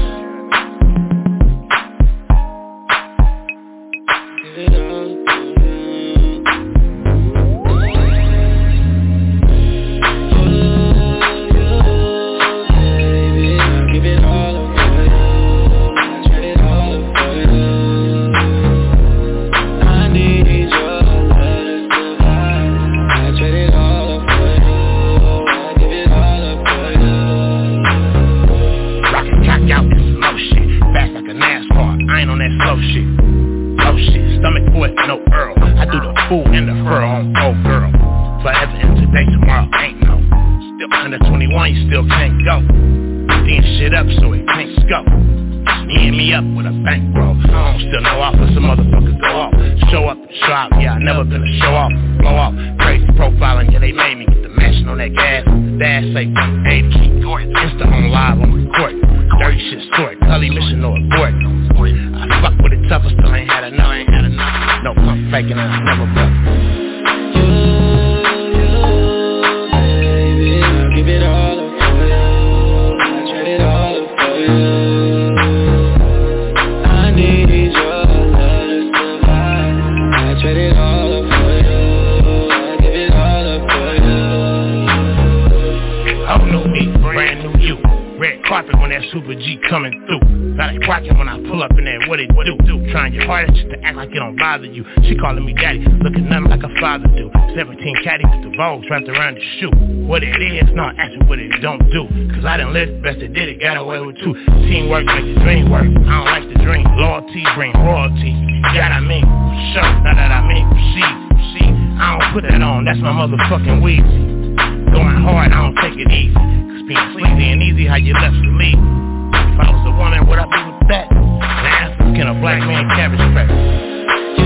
Brand new you, Red carpet when that Super G coming through. Got it watching when I pull up in there, what it do, do. Trying your hardest just to act like it don't bother you. She calling me daddy, looking nothing like a father do. seventeen caddy with the Vogues wrapped around the shoe. What it is, not asking what it don't do. Cause I done lived, best that did it, got away with two. Teamwork make the dream work, I don't like the dream. Loyalty bring royalty, yeah I mean, sure, now that I mean, see, see. I don't put that on, that's my motherfucking Weezy. Going hard, I don't take it easy. Cause being sleazy and easy, how you left for me. If I was a woman, would I be with that? The answer, can a black man cabbage patch? You,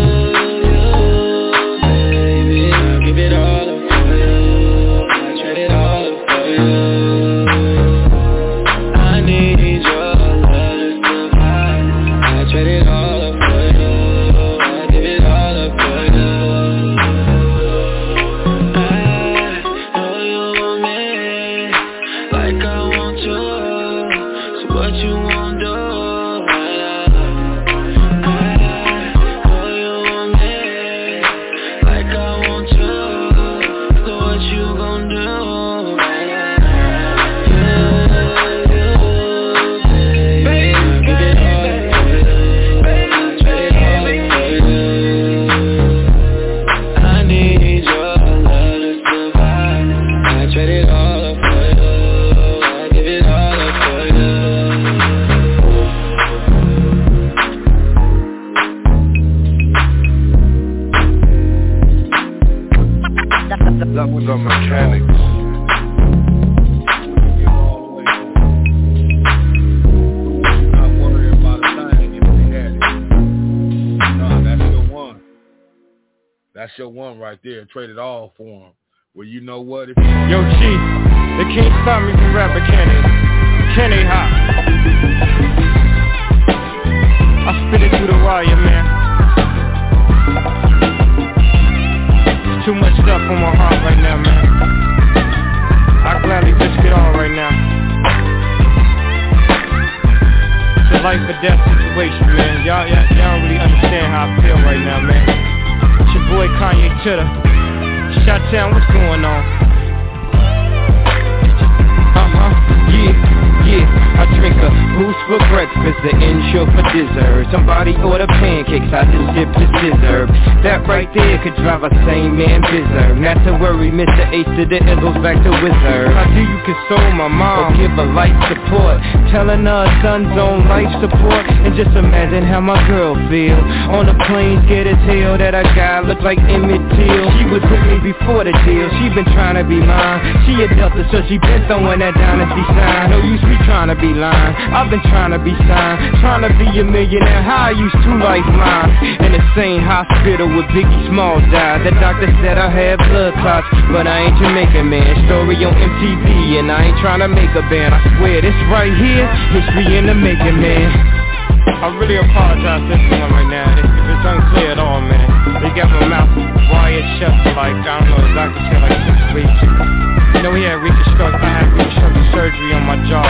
you, baby, I'll give it all up for you. I trade it all up for you. I need your love to survive. I trade it all up for you. I give it all up for you. I know you want me like I want you. So what you want to do? That was a mechanics. Not worry about a thing if they had it. Nah, that's your one. That's your one right there. Trade it all for him. Well, you know what? If Yo, Chief, they can't stop me from rapping, can they? Can they hop? I spit it through the wire, man. Too much stuff on my heart right now, man. I gladly risk it all right now. It's a life or death situation, man. Y'all, y'all, y'all don't really understand how I feel right now, man. It's your boy Kanye Chitter. Shot-town, what's going on? Uh-huh, yeah. Yeah, I drink a boost for breakfast, the insure for dessert. Somebody order pancakes, I just dip the scissor. That right there could drive a sane man berserk. Not to worry, Mister H to the N goes back to wizard. How do you console my mom or give her life support? Telling her son's on life support. And just imagine how my girl feel on the plane, scared as hell that a guy look like Emmett Till. She was with me before the deal, she been trying to be mine. She a Delta, so she been throwing that dynasty sign. No use me trying to be lying, I've been trying to be signed, trying to be a millionaire, how I used two lifelines. In the same hospital with Biggie Smalls died. The doctor said I had blood clots, but I ain't Jamaican, man. Story on M T V, and I ain't trying to make a band. I swear this right here, history in the making, man. I really apologize to everyone right now if it's unclear at all, man. They got my mouth wired shut for like, I don't know, the doctor said like six weeks. You know, he had reconstructed, I had reconstructive surgery on my jaw.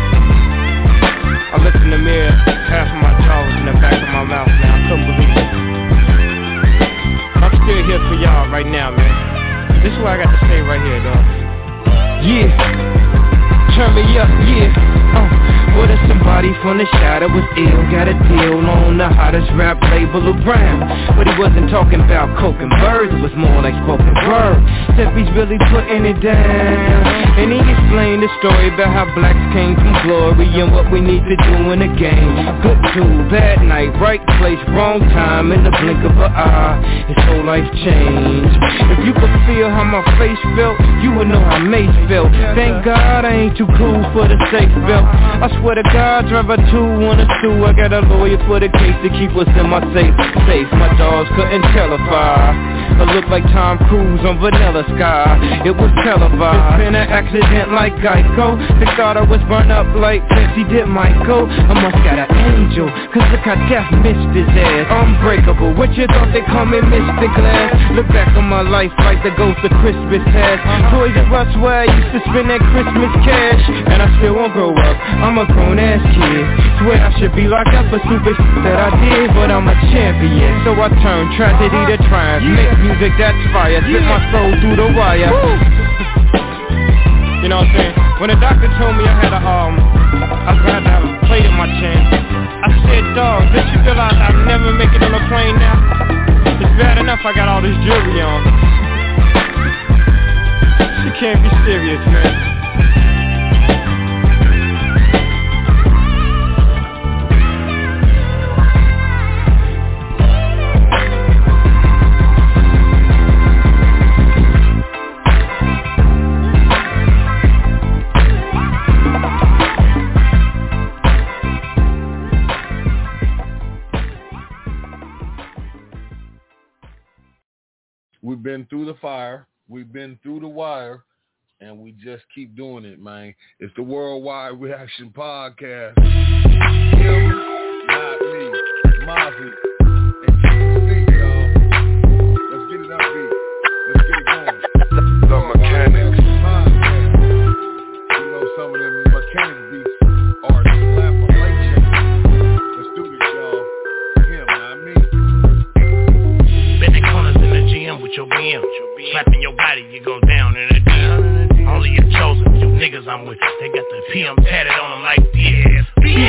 I looked in the mirror, half of my jaw was in the back of my mouth, man. I couldn't believe it. I'm still here for y'all right now, man. This is what I got to say right here, dog. Yeah. Turn me up, yeah. Uh, what if somebody from the shadow was ill? Got a deal on the hottest rap label around. But he wasn't talking about coke and birds, it was more like spoken word. Steffi's really putting it down. And he explained the story about how blacks came from glory and what we need to do in the game. Good dude, bad night, right place, wrong time, in the blink of an eye. His whole life changed. If you could feel how my face felt, you would know how Mace felt. Thank God I ain't too cool for the safe belt. I swear to God, drive a two on a two. I got a lawyer for the case to keep us in my safe. Safe, my dogs couldn't tell if I I look like Tom Cruise on Vanilla Sky. It was televised. It's been an accident like Geico. They thought I was burned up like Pepsi did Michael. I must got an angel, cause look how death missed his ass. Unbreakable, what you thought they call me Mister Glass? Look back on my life like the ghost of Christmas past. Toys R Us where I used to spend that Christmas cash. And I still won't grow up, I'm a grown ass kid. Swear I should be locked up for stupid shit that I did. But I'm a champion, so I turn tragedy to triumph. Make music that's fire, slip my soul through the wire. You know what I'm saying? When the doctor told me I had a, um, I was gonna have to have a plate in my chin, I said, dog, did you realize I'll never make it on a plane now? It's bad enough I got all this jewelry on. You can't be serious, man. We've been through the fire, we've been through the wire, and we just keep doing it, man. It's the Worldwide Reaction Podcast. Him, not me, Mozzie, and Chief B, y'all. Let's get it up, B. Let's get it going. The Mechanics. You know some of them mechanic beats are slap-a-lation. Let's do this, y'all. Him, not me. Bending corners in the gym with your B M. Slapping your body, you go down in the D M. Only your chosen, you niggas I'm with. They got the P M tatted on them like this.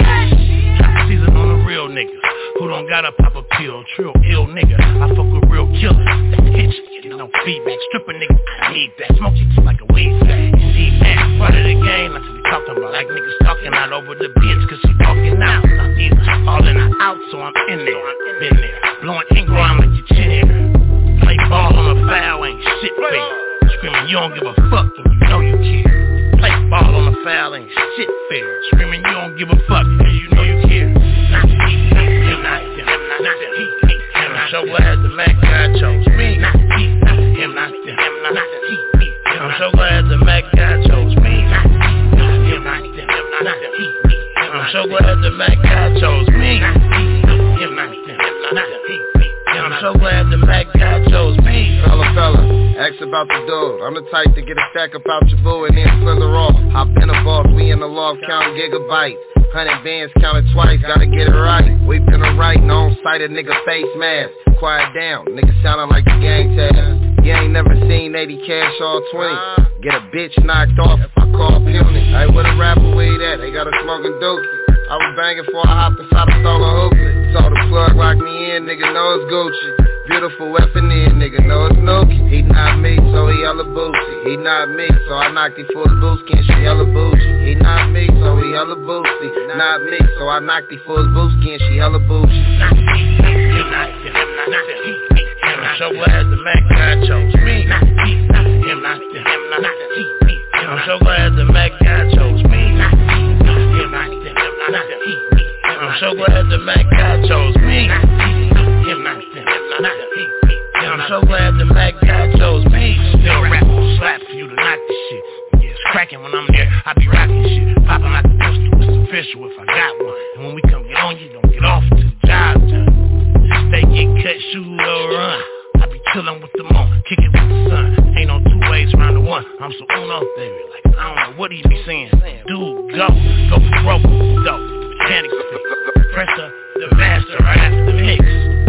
Top season on a real nigga who don't gotta pop a pill. Trill ill nigga, I fuck with real killers. That attention, get no feedback. Stripper nigga, I need that. Smoke it like a weed sack. Indeed, man, part of the game, that's what we talking about. Like niggas talking out over the bitch, cause she talking out. Not either, all in or out, so I'm in there. Been there, blowing ink around like your chin here. Play ball on a foul, ain't shit fair. Screaming, you don't give a fuck, and you know you care. Play ball on a foul, ain't shit fair. Screaming, you don't give a fuck, and you know you care. Not me, him, not him, not him, he, he, him. I'm so glad the Mac guy chose me. Not he, not him, not him, not he, he, him. I'm so glad the Mac guy chose me. Not he, him, not him, not he, he, him. I'm so glad the Mac guy chose me. Not he, him, not him, not he, he. I'm so glad the Mac guy chose me. Fella, fella, ask about the dude. I'm the type to get a stack up out your boo and then slither off. Hop in the boss, we in the loft, count gigabytes. Hundred bands counted twice, gotta get it right. We been a right, on sight a nigga face mask. Quiet down, nigga sounding like the gang tag. You ain't never seen eighty cash all twenty. Get a bitch knocked off if I call puny. Hey, where the rapper weed at? They got a smoking dookie. I was banging before I hopped inside a stolen hoopty. Saw the plug lock me in, nigga know it's Gucci. Beautiful weapon in, nigga know it's Nookie. He not me, so he hella bootsy. He not me, so I knocked him for his boots, can't she hella bougie. He not me, so he hella bootsy. Not me, so I knocked him for his boots, can't she hella bougie. Not me, him, not him, not him, he, he, him. I'm so glad the Mac guy chose me. Not he, not him, not him, not he, he, him. I'm so glad the Mac guy chose me. Not he, not him, not him, not him, he, he, him. I'm so glad the Mac guy chose me. Not he, not him, not him, not him, he, he, him. I'm so glad the Mac guy chose me. Still rap on slap for you to knock this shit. Yeah, it's cracking when I'm there, I be rocking shit. Popping like a pistol, it's official if I got one. And when we come get on you, don't get off till the job's done. They get cut, shoot or run. I be chillin' with the moon, kick it with the sun. Ain't no two ways around the one. I'm so uno, baby. Like I don't know what he be saying. Dude, go, go for broke, go. Mechanic fix. Press the, the master right after the mix.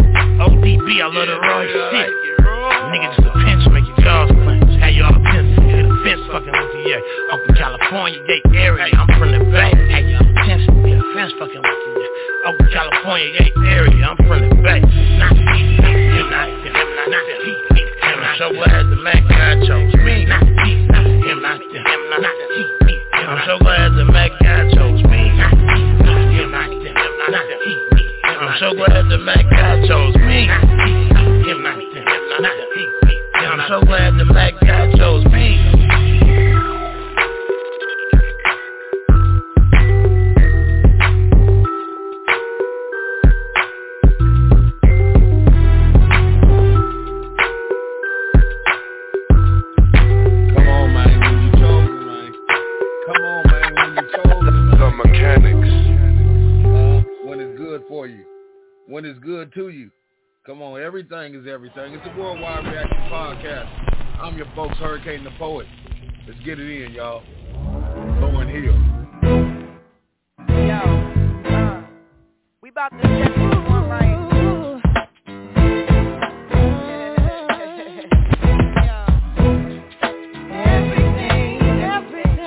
O D B, I love the raw shit. Nigga just a pinch, make your jaws clench. Have you all pencil, hit a fence fucking with you, yeah. Oakland, California, Gate area, I'm from the Bay. Have you all pencil, hit a fence fucking with you, yeah. Oakland, California, Gate area, I'm from the Bay. Not me, him, not him, not him, he, he, him. I'm so glad the Mac guy chose me. Not he, not him, not him, not he, he, him. I'm so glad the Mac guy chose me. Not he, not him, not him, not him, he, he, him. I'm so glad the Mac guy chose me. Not he, not him, not him, not him, he, he, him. I'm so glad the Mac guy chose me. When it's good to you. Come on, everything is everything. It's a Worldwide Reaction Podcast. I'm your folks, Hurricane the Poet. Let's get it in, y'all. Lauryn Hill. Yo, uh, we about to get this one right. Everything, everything.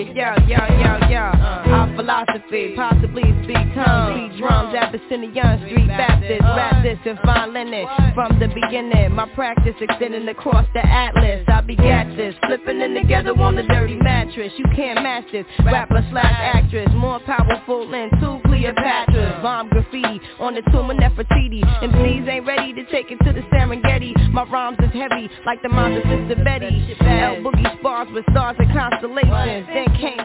it, yo, yo, yo, yo. Our philosophy, possibly speak tongues, beat drums, Abyssinian Street Baptist, rap this and fine linen. From the beginning, my practice extending across the atlas. I be this, flipping them together on the dirty mattress. You can't match this, rapper slash actress, more powerful than two Cleopatras. Bomb graffiti on the tomb of Nefertiti. M Cs ain't ready to take it to the Serengeti. My rhymes is heavy, like the moms of Sister Betty. L Boogie spars with stars and constellations. Then came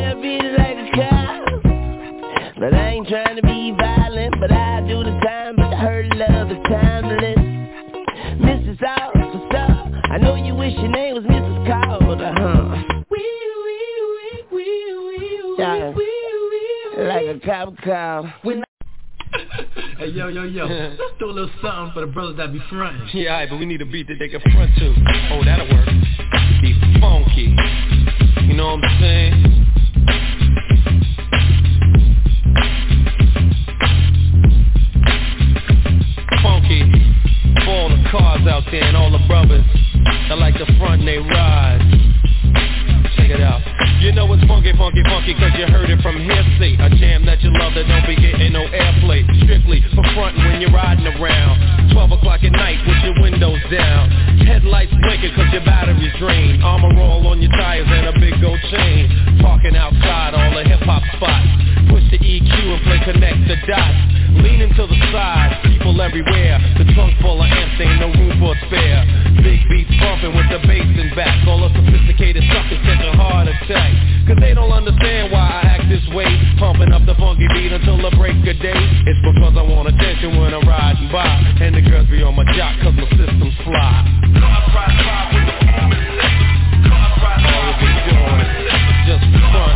But I ain't trying to be violent, but I do the time, but cop cop. When Hey, yo, yo, yo, let's do a little something for the brothers that be frontin'. Yeah, alright, but we need a beat that they can front to. Oh, that'll work. Be funky. You know what I'm saying? Funky. For all the cars out there and all the brothers that like to front and they ride. Check it out. You know it's funky, funky, funky, cause you heard it from hearsay. A jam that you love that don't be getting no airplay. Strictly for frontin' when you're riding around. Twelve o'clock at night with your windows down. Headlights blinking cause your battery's drained. Armor roll on your tires and a big gold chain. Parking outside all the hip-hop spots. Push the E Q and play connect the dots. Leaning to the side, people everywhere. The trunk full of amps, ain't no room for a spare. Big beats bumping with the bass in back. All the sophisticated suckers catch a heart attack. Cause they don't understand why I act this way. Pumping up the funky beat until the break of day. It's because I want attention when I'm riding by. And the girls be on my jock cause my system's fly. Cars ride by with the performance. Cars ride by with the doing just fun.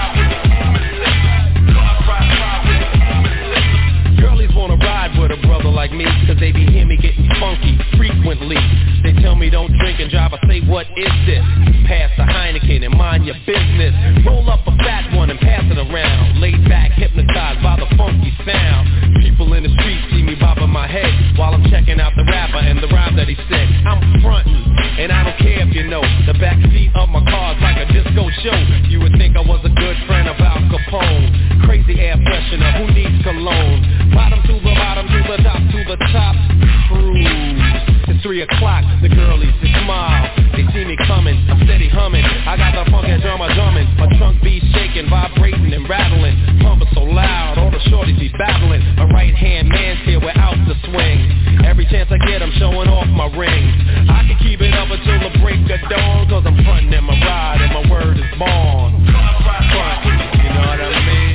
Girlies wanna ride with a brother like me cause they be hear me getting funky frequently. They tell me don't drink and drive, I say what is this? Pass the Heineken and mind your business. Roll up a fat one and pass it around. Laid back, hypnotized by the funky sound. People in the street see me bobbing my head while I'm checking out the rapper and the rhyme that he said. I'm frontin', and I don't care if you know. The backseat of my car's like a disco show. You would think I was a good friend of Al Capone. Crazy air freshener, who needs cologne? Bottom to the bottom, to the top, to the top. Cruise. It's three o'clock, the girlies, they smile. They see me coming, I'm steady humming. I got the funk and drummer drumming. My trunk be shaking, vibrating and rattling. Pumping so loud, all the shorties be battling. A right hand man's here without the swing. Every chance I get, I'm showing off my rings. I can keep it up until the break of dawn. Cause I'm frontin' in my ride and my word is born. Front, you know what I mean?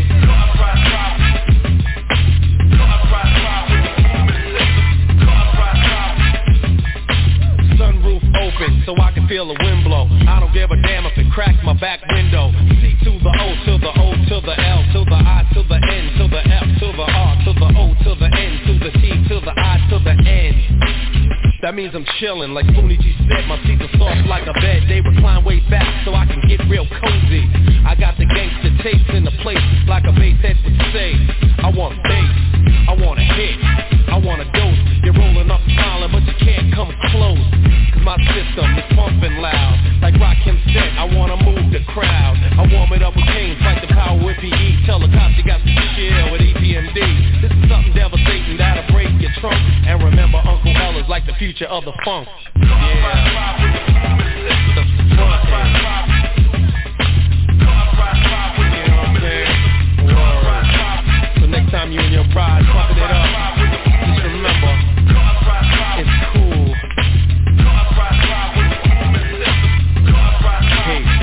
Sunroof open so I can feel the wind blow. I don't give a damn if it cracks my back window. C to the O to the O to the L to the I to the N to the F to the R to the O to the N to the T to the I to the N. That means I'm chillin', like Foonie G said. My seats are soft like a bed, they recline way back so I can get real cozy. I got the gangster tapes in the place, like a bass head would say. I want bass, I want a hit, I want a dose. You're rolling up smiling, but you can't come close. Cause my system is pumping loud. Like Rakim said, I wanna move the crowd. I warm it up with Kings, fight the power with P E. Tell the cops you got some chill with E P M D. This is something devastating that'll break your trunk. And remember, Uncle L is like the future of the funk. Yeah. The front end. You know what I'm saying? Word. So next time you and your pride pumping it up, just remember, it's cool. Hey.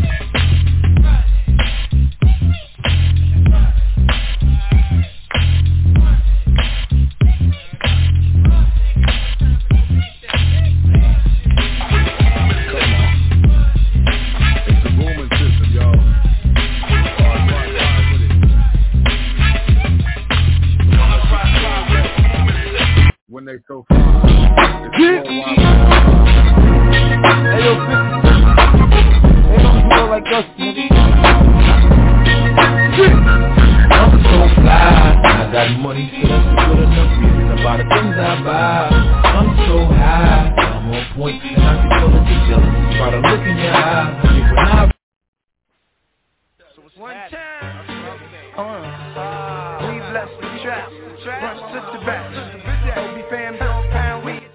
When they so far, it's yeah. Hey yo, fifty. They don't feel like us, nigga. I'm so fly. I got money, so that's good enough reason about the things I buy. I'm so high, I'm on point, and I can tell that you're jealous. Try to look in your eye, when I. One time, uh, we bless the trap, front to the back. O B fam, dog pound, we.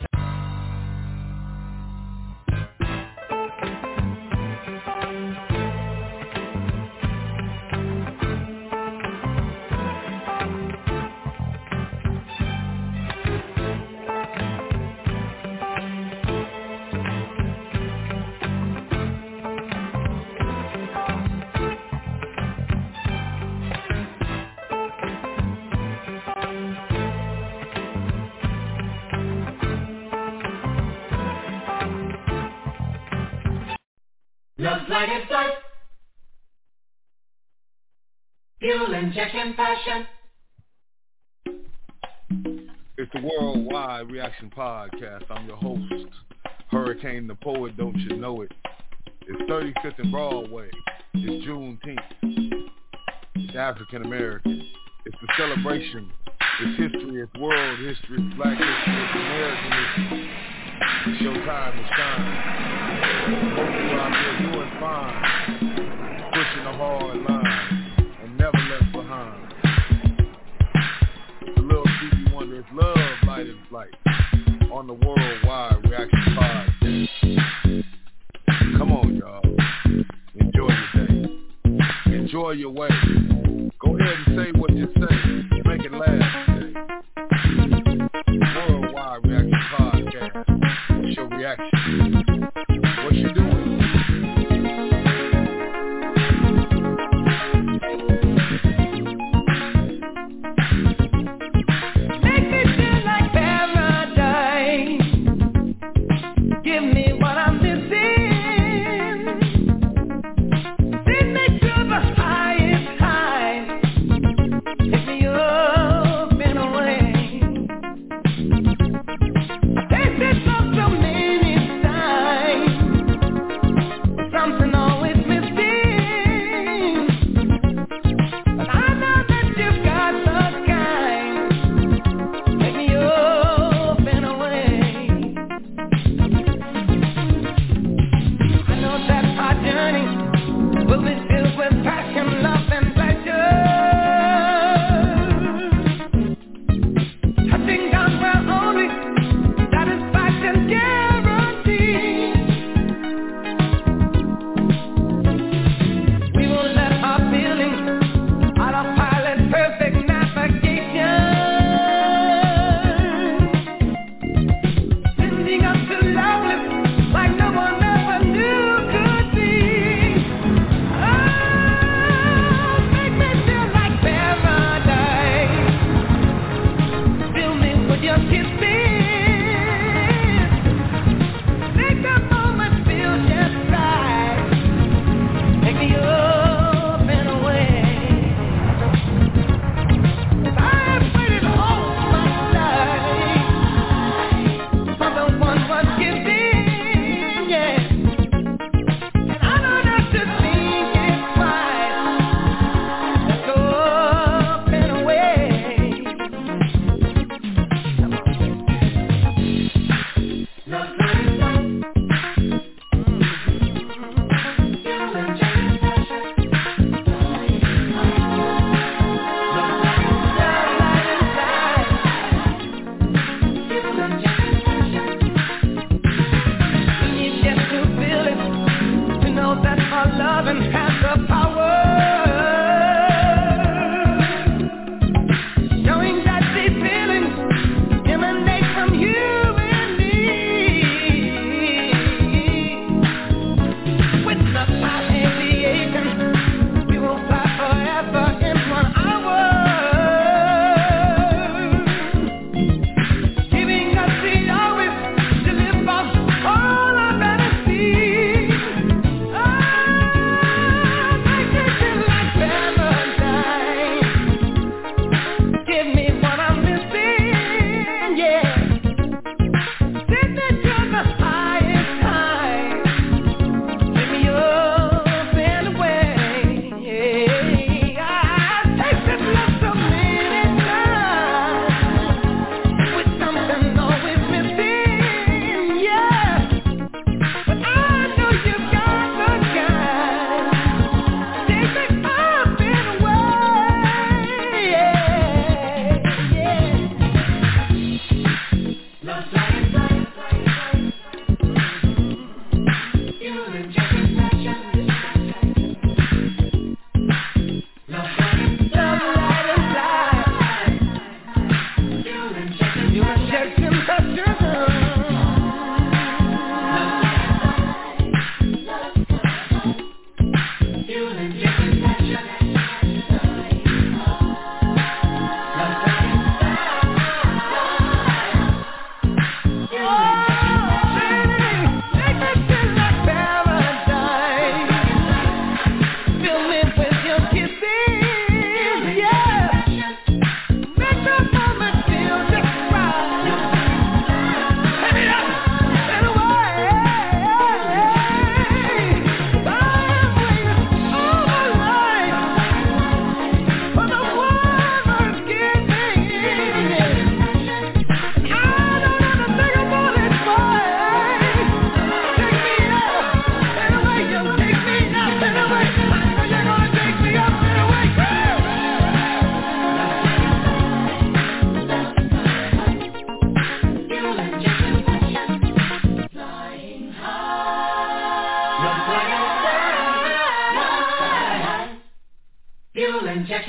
Looks like it's starts. Fuel injection passion. It's the Worldwide Reaction Podcast. I'm your host, Hurricane the Poet, don't you know it? It's thirty-fifth and Broadway. It's Juneteenth. It's African American. It's the celebration. It's history. It's world history. It's black history. It's American history. It's your time to shine. Hope you're out there doing fine. Pushing the hard line and never left behind. It's a little Stevie Wonder. It's love, light and flight on the Worldwide Reaction Podcast. Come on, y'all. Enjoy your day. Enjoy your way. Go ahead and say what you say. Make it last today. Worldwide Reaction Podcast. What's your reaction? What you doing? Make me feel like paradise. Give me what I'm missing. Send me to the highest high. Pick me up.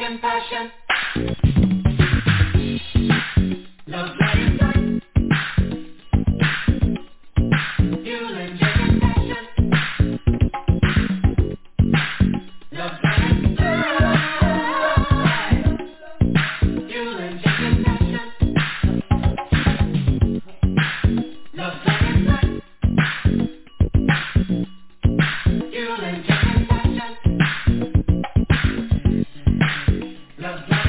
injection, passion. Love like sun. Fuel injection, passion. Love like sun. Fuel injection, passion. Love like sun. Fuel injection, passion. Love like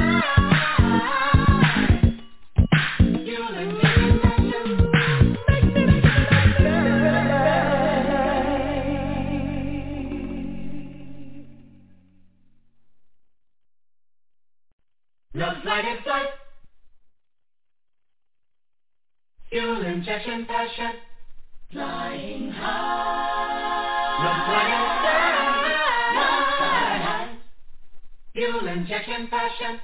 Love's light and sight. Fuel injection, passion. Flying high. Love's light and sight. Fuel injection, passion.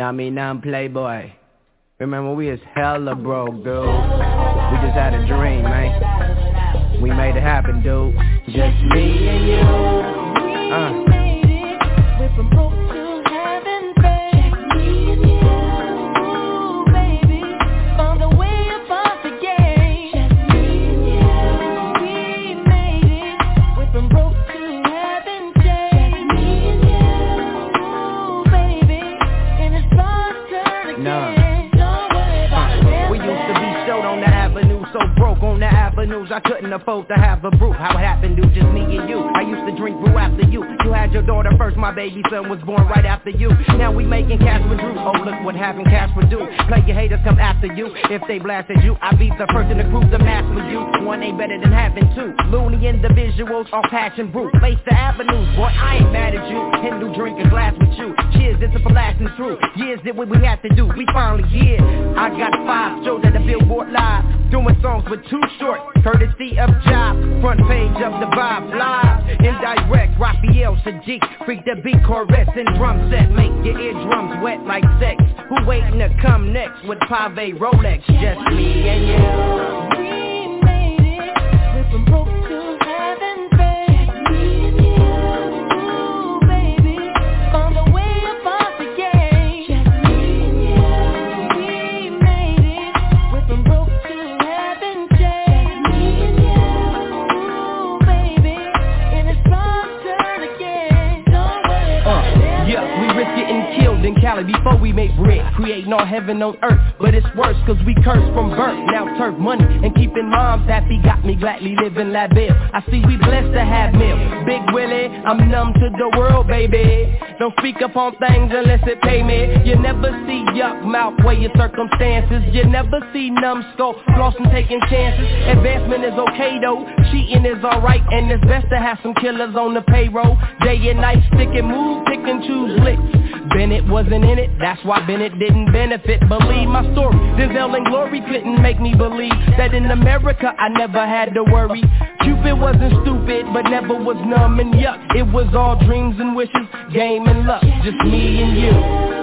Nah, me, nah, I'm Playboy. Remember, we is hella broke, dude. We just had a dream, man. We made it happen, dude. Just me and you. Uh. I couldn't afford to have a brew. How it happened, dude, just me and you. I used to drink brew after you. You had your daughter first, my baby son was born right after you. Now we making cash with Drew. Oh, look what having cash would do. Play your haters come after you. If they blasted you, I beat the first in the group to match with you. One ain't better than having two. Loony individuals, all passion brew. Face the avenues, boy, I ain't mad at you. Hindu drink a glass with you. Cheers, this is for lasting through. Years did what we had to do. We finally here. I got five shows at the Billboard Live. Doing songs with Too Short. Courtesy of Job, front page of the Vibe Live, indirect, Raphael Sadiq, freak the beat, chorus and drum set, make your eardrums wet like sex. Who waiting to come next with Pave Rolex? Just me and you. We made it, we're from broke to heaven, babe. Me and you, baby, found a way above the game. Just me and you. We made it, we're from broke to heaven, babe. In Cali before we make bread, creating all heaven on earth. But it's worse cause we cursed from birth. Now turf money and keeping moms happy got me gladly living La Belle. I see we blessed to have milk. Big Willie, I'm numb to the world, baby. Don't speak upon things unless it pay me. You never see yuck mouth weigh your circumstances. You never see numbskull flossing taking chances. Advancement is okay though, cheating is alright, and it's best to have some killers on the payroll. Day and night stick and move, pick and choose licks. Bennett wasn't in it, that's why Bennett didn't benefit. Believe my story, Denzel and Glory couldn't make me believe that in America I never had to worry. Cupid wasn't stupid, but never was numb and yuck. It was all dreams and wishes, game and luck, just me and you.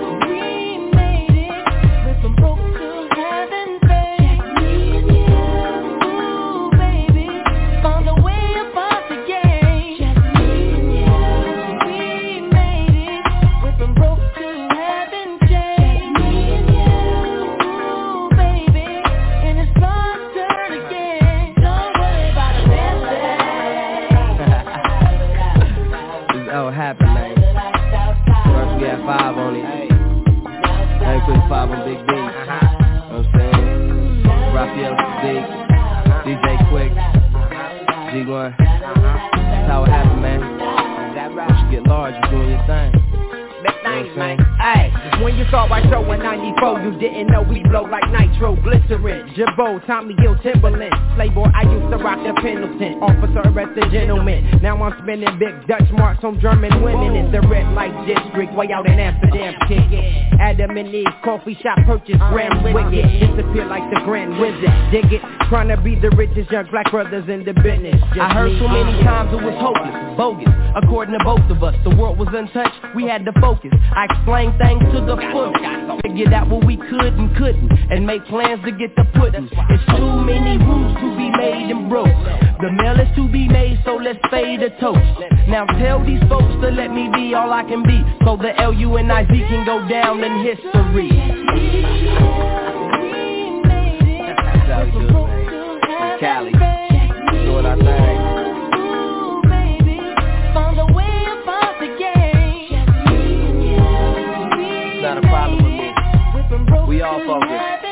Five on it. I ain't putting five on Big B. You know what I'm saying? Raphael Sadiq, D J Quick, G one. That's how it happened, man. Once you get large, you're doing your thing. You know Ay, when you saw my show in ninety-four, you didn't know we blow like nitro, glycerin, Jabot, Tommy Hill, Timberland, Playboy, I used to rock the Pendleton, officer arrest the gentleman. Now I'm spinning big Dutch marks on German women in the red light district, way out in Amsterdam, kicking. Adam and Eve, coffee shop purchase, Grand Wicked, disappear like the Grand Wizard, dig it, trying to be the richest young black brothers in the business. Just I heard so many times it was hopeless, bogus, according to both of us, the world was untouched, we had to focus. I explained things to the fullest, figured out what we could and couldn't, and make plans to get the pudding. It's too many rules to be made and broke. The mail is to be made, so let's fade a toast. Now tell these folks to let me be all I can be, so the L U N I Z can go down in history. That's how we do it, man. From Cali, doing our thing. Not a problem with me. We all focus.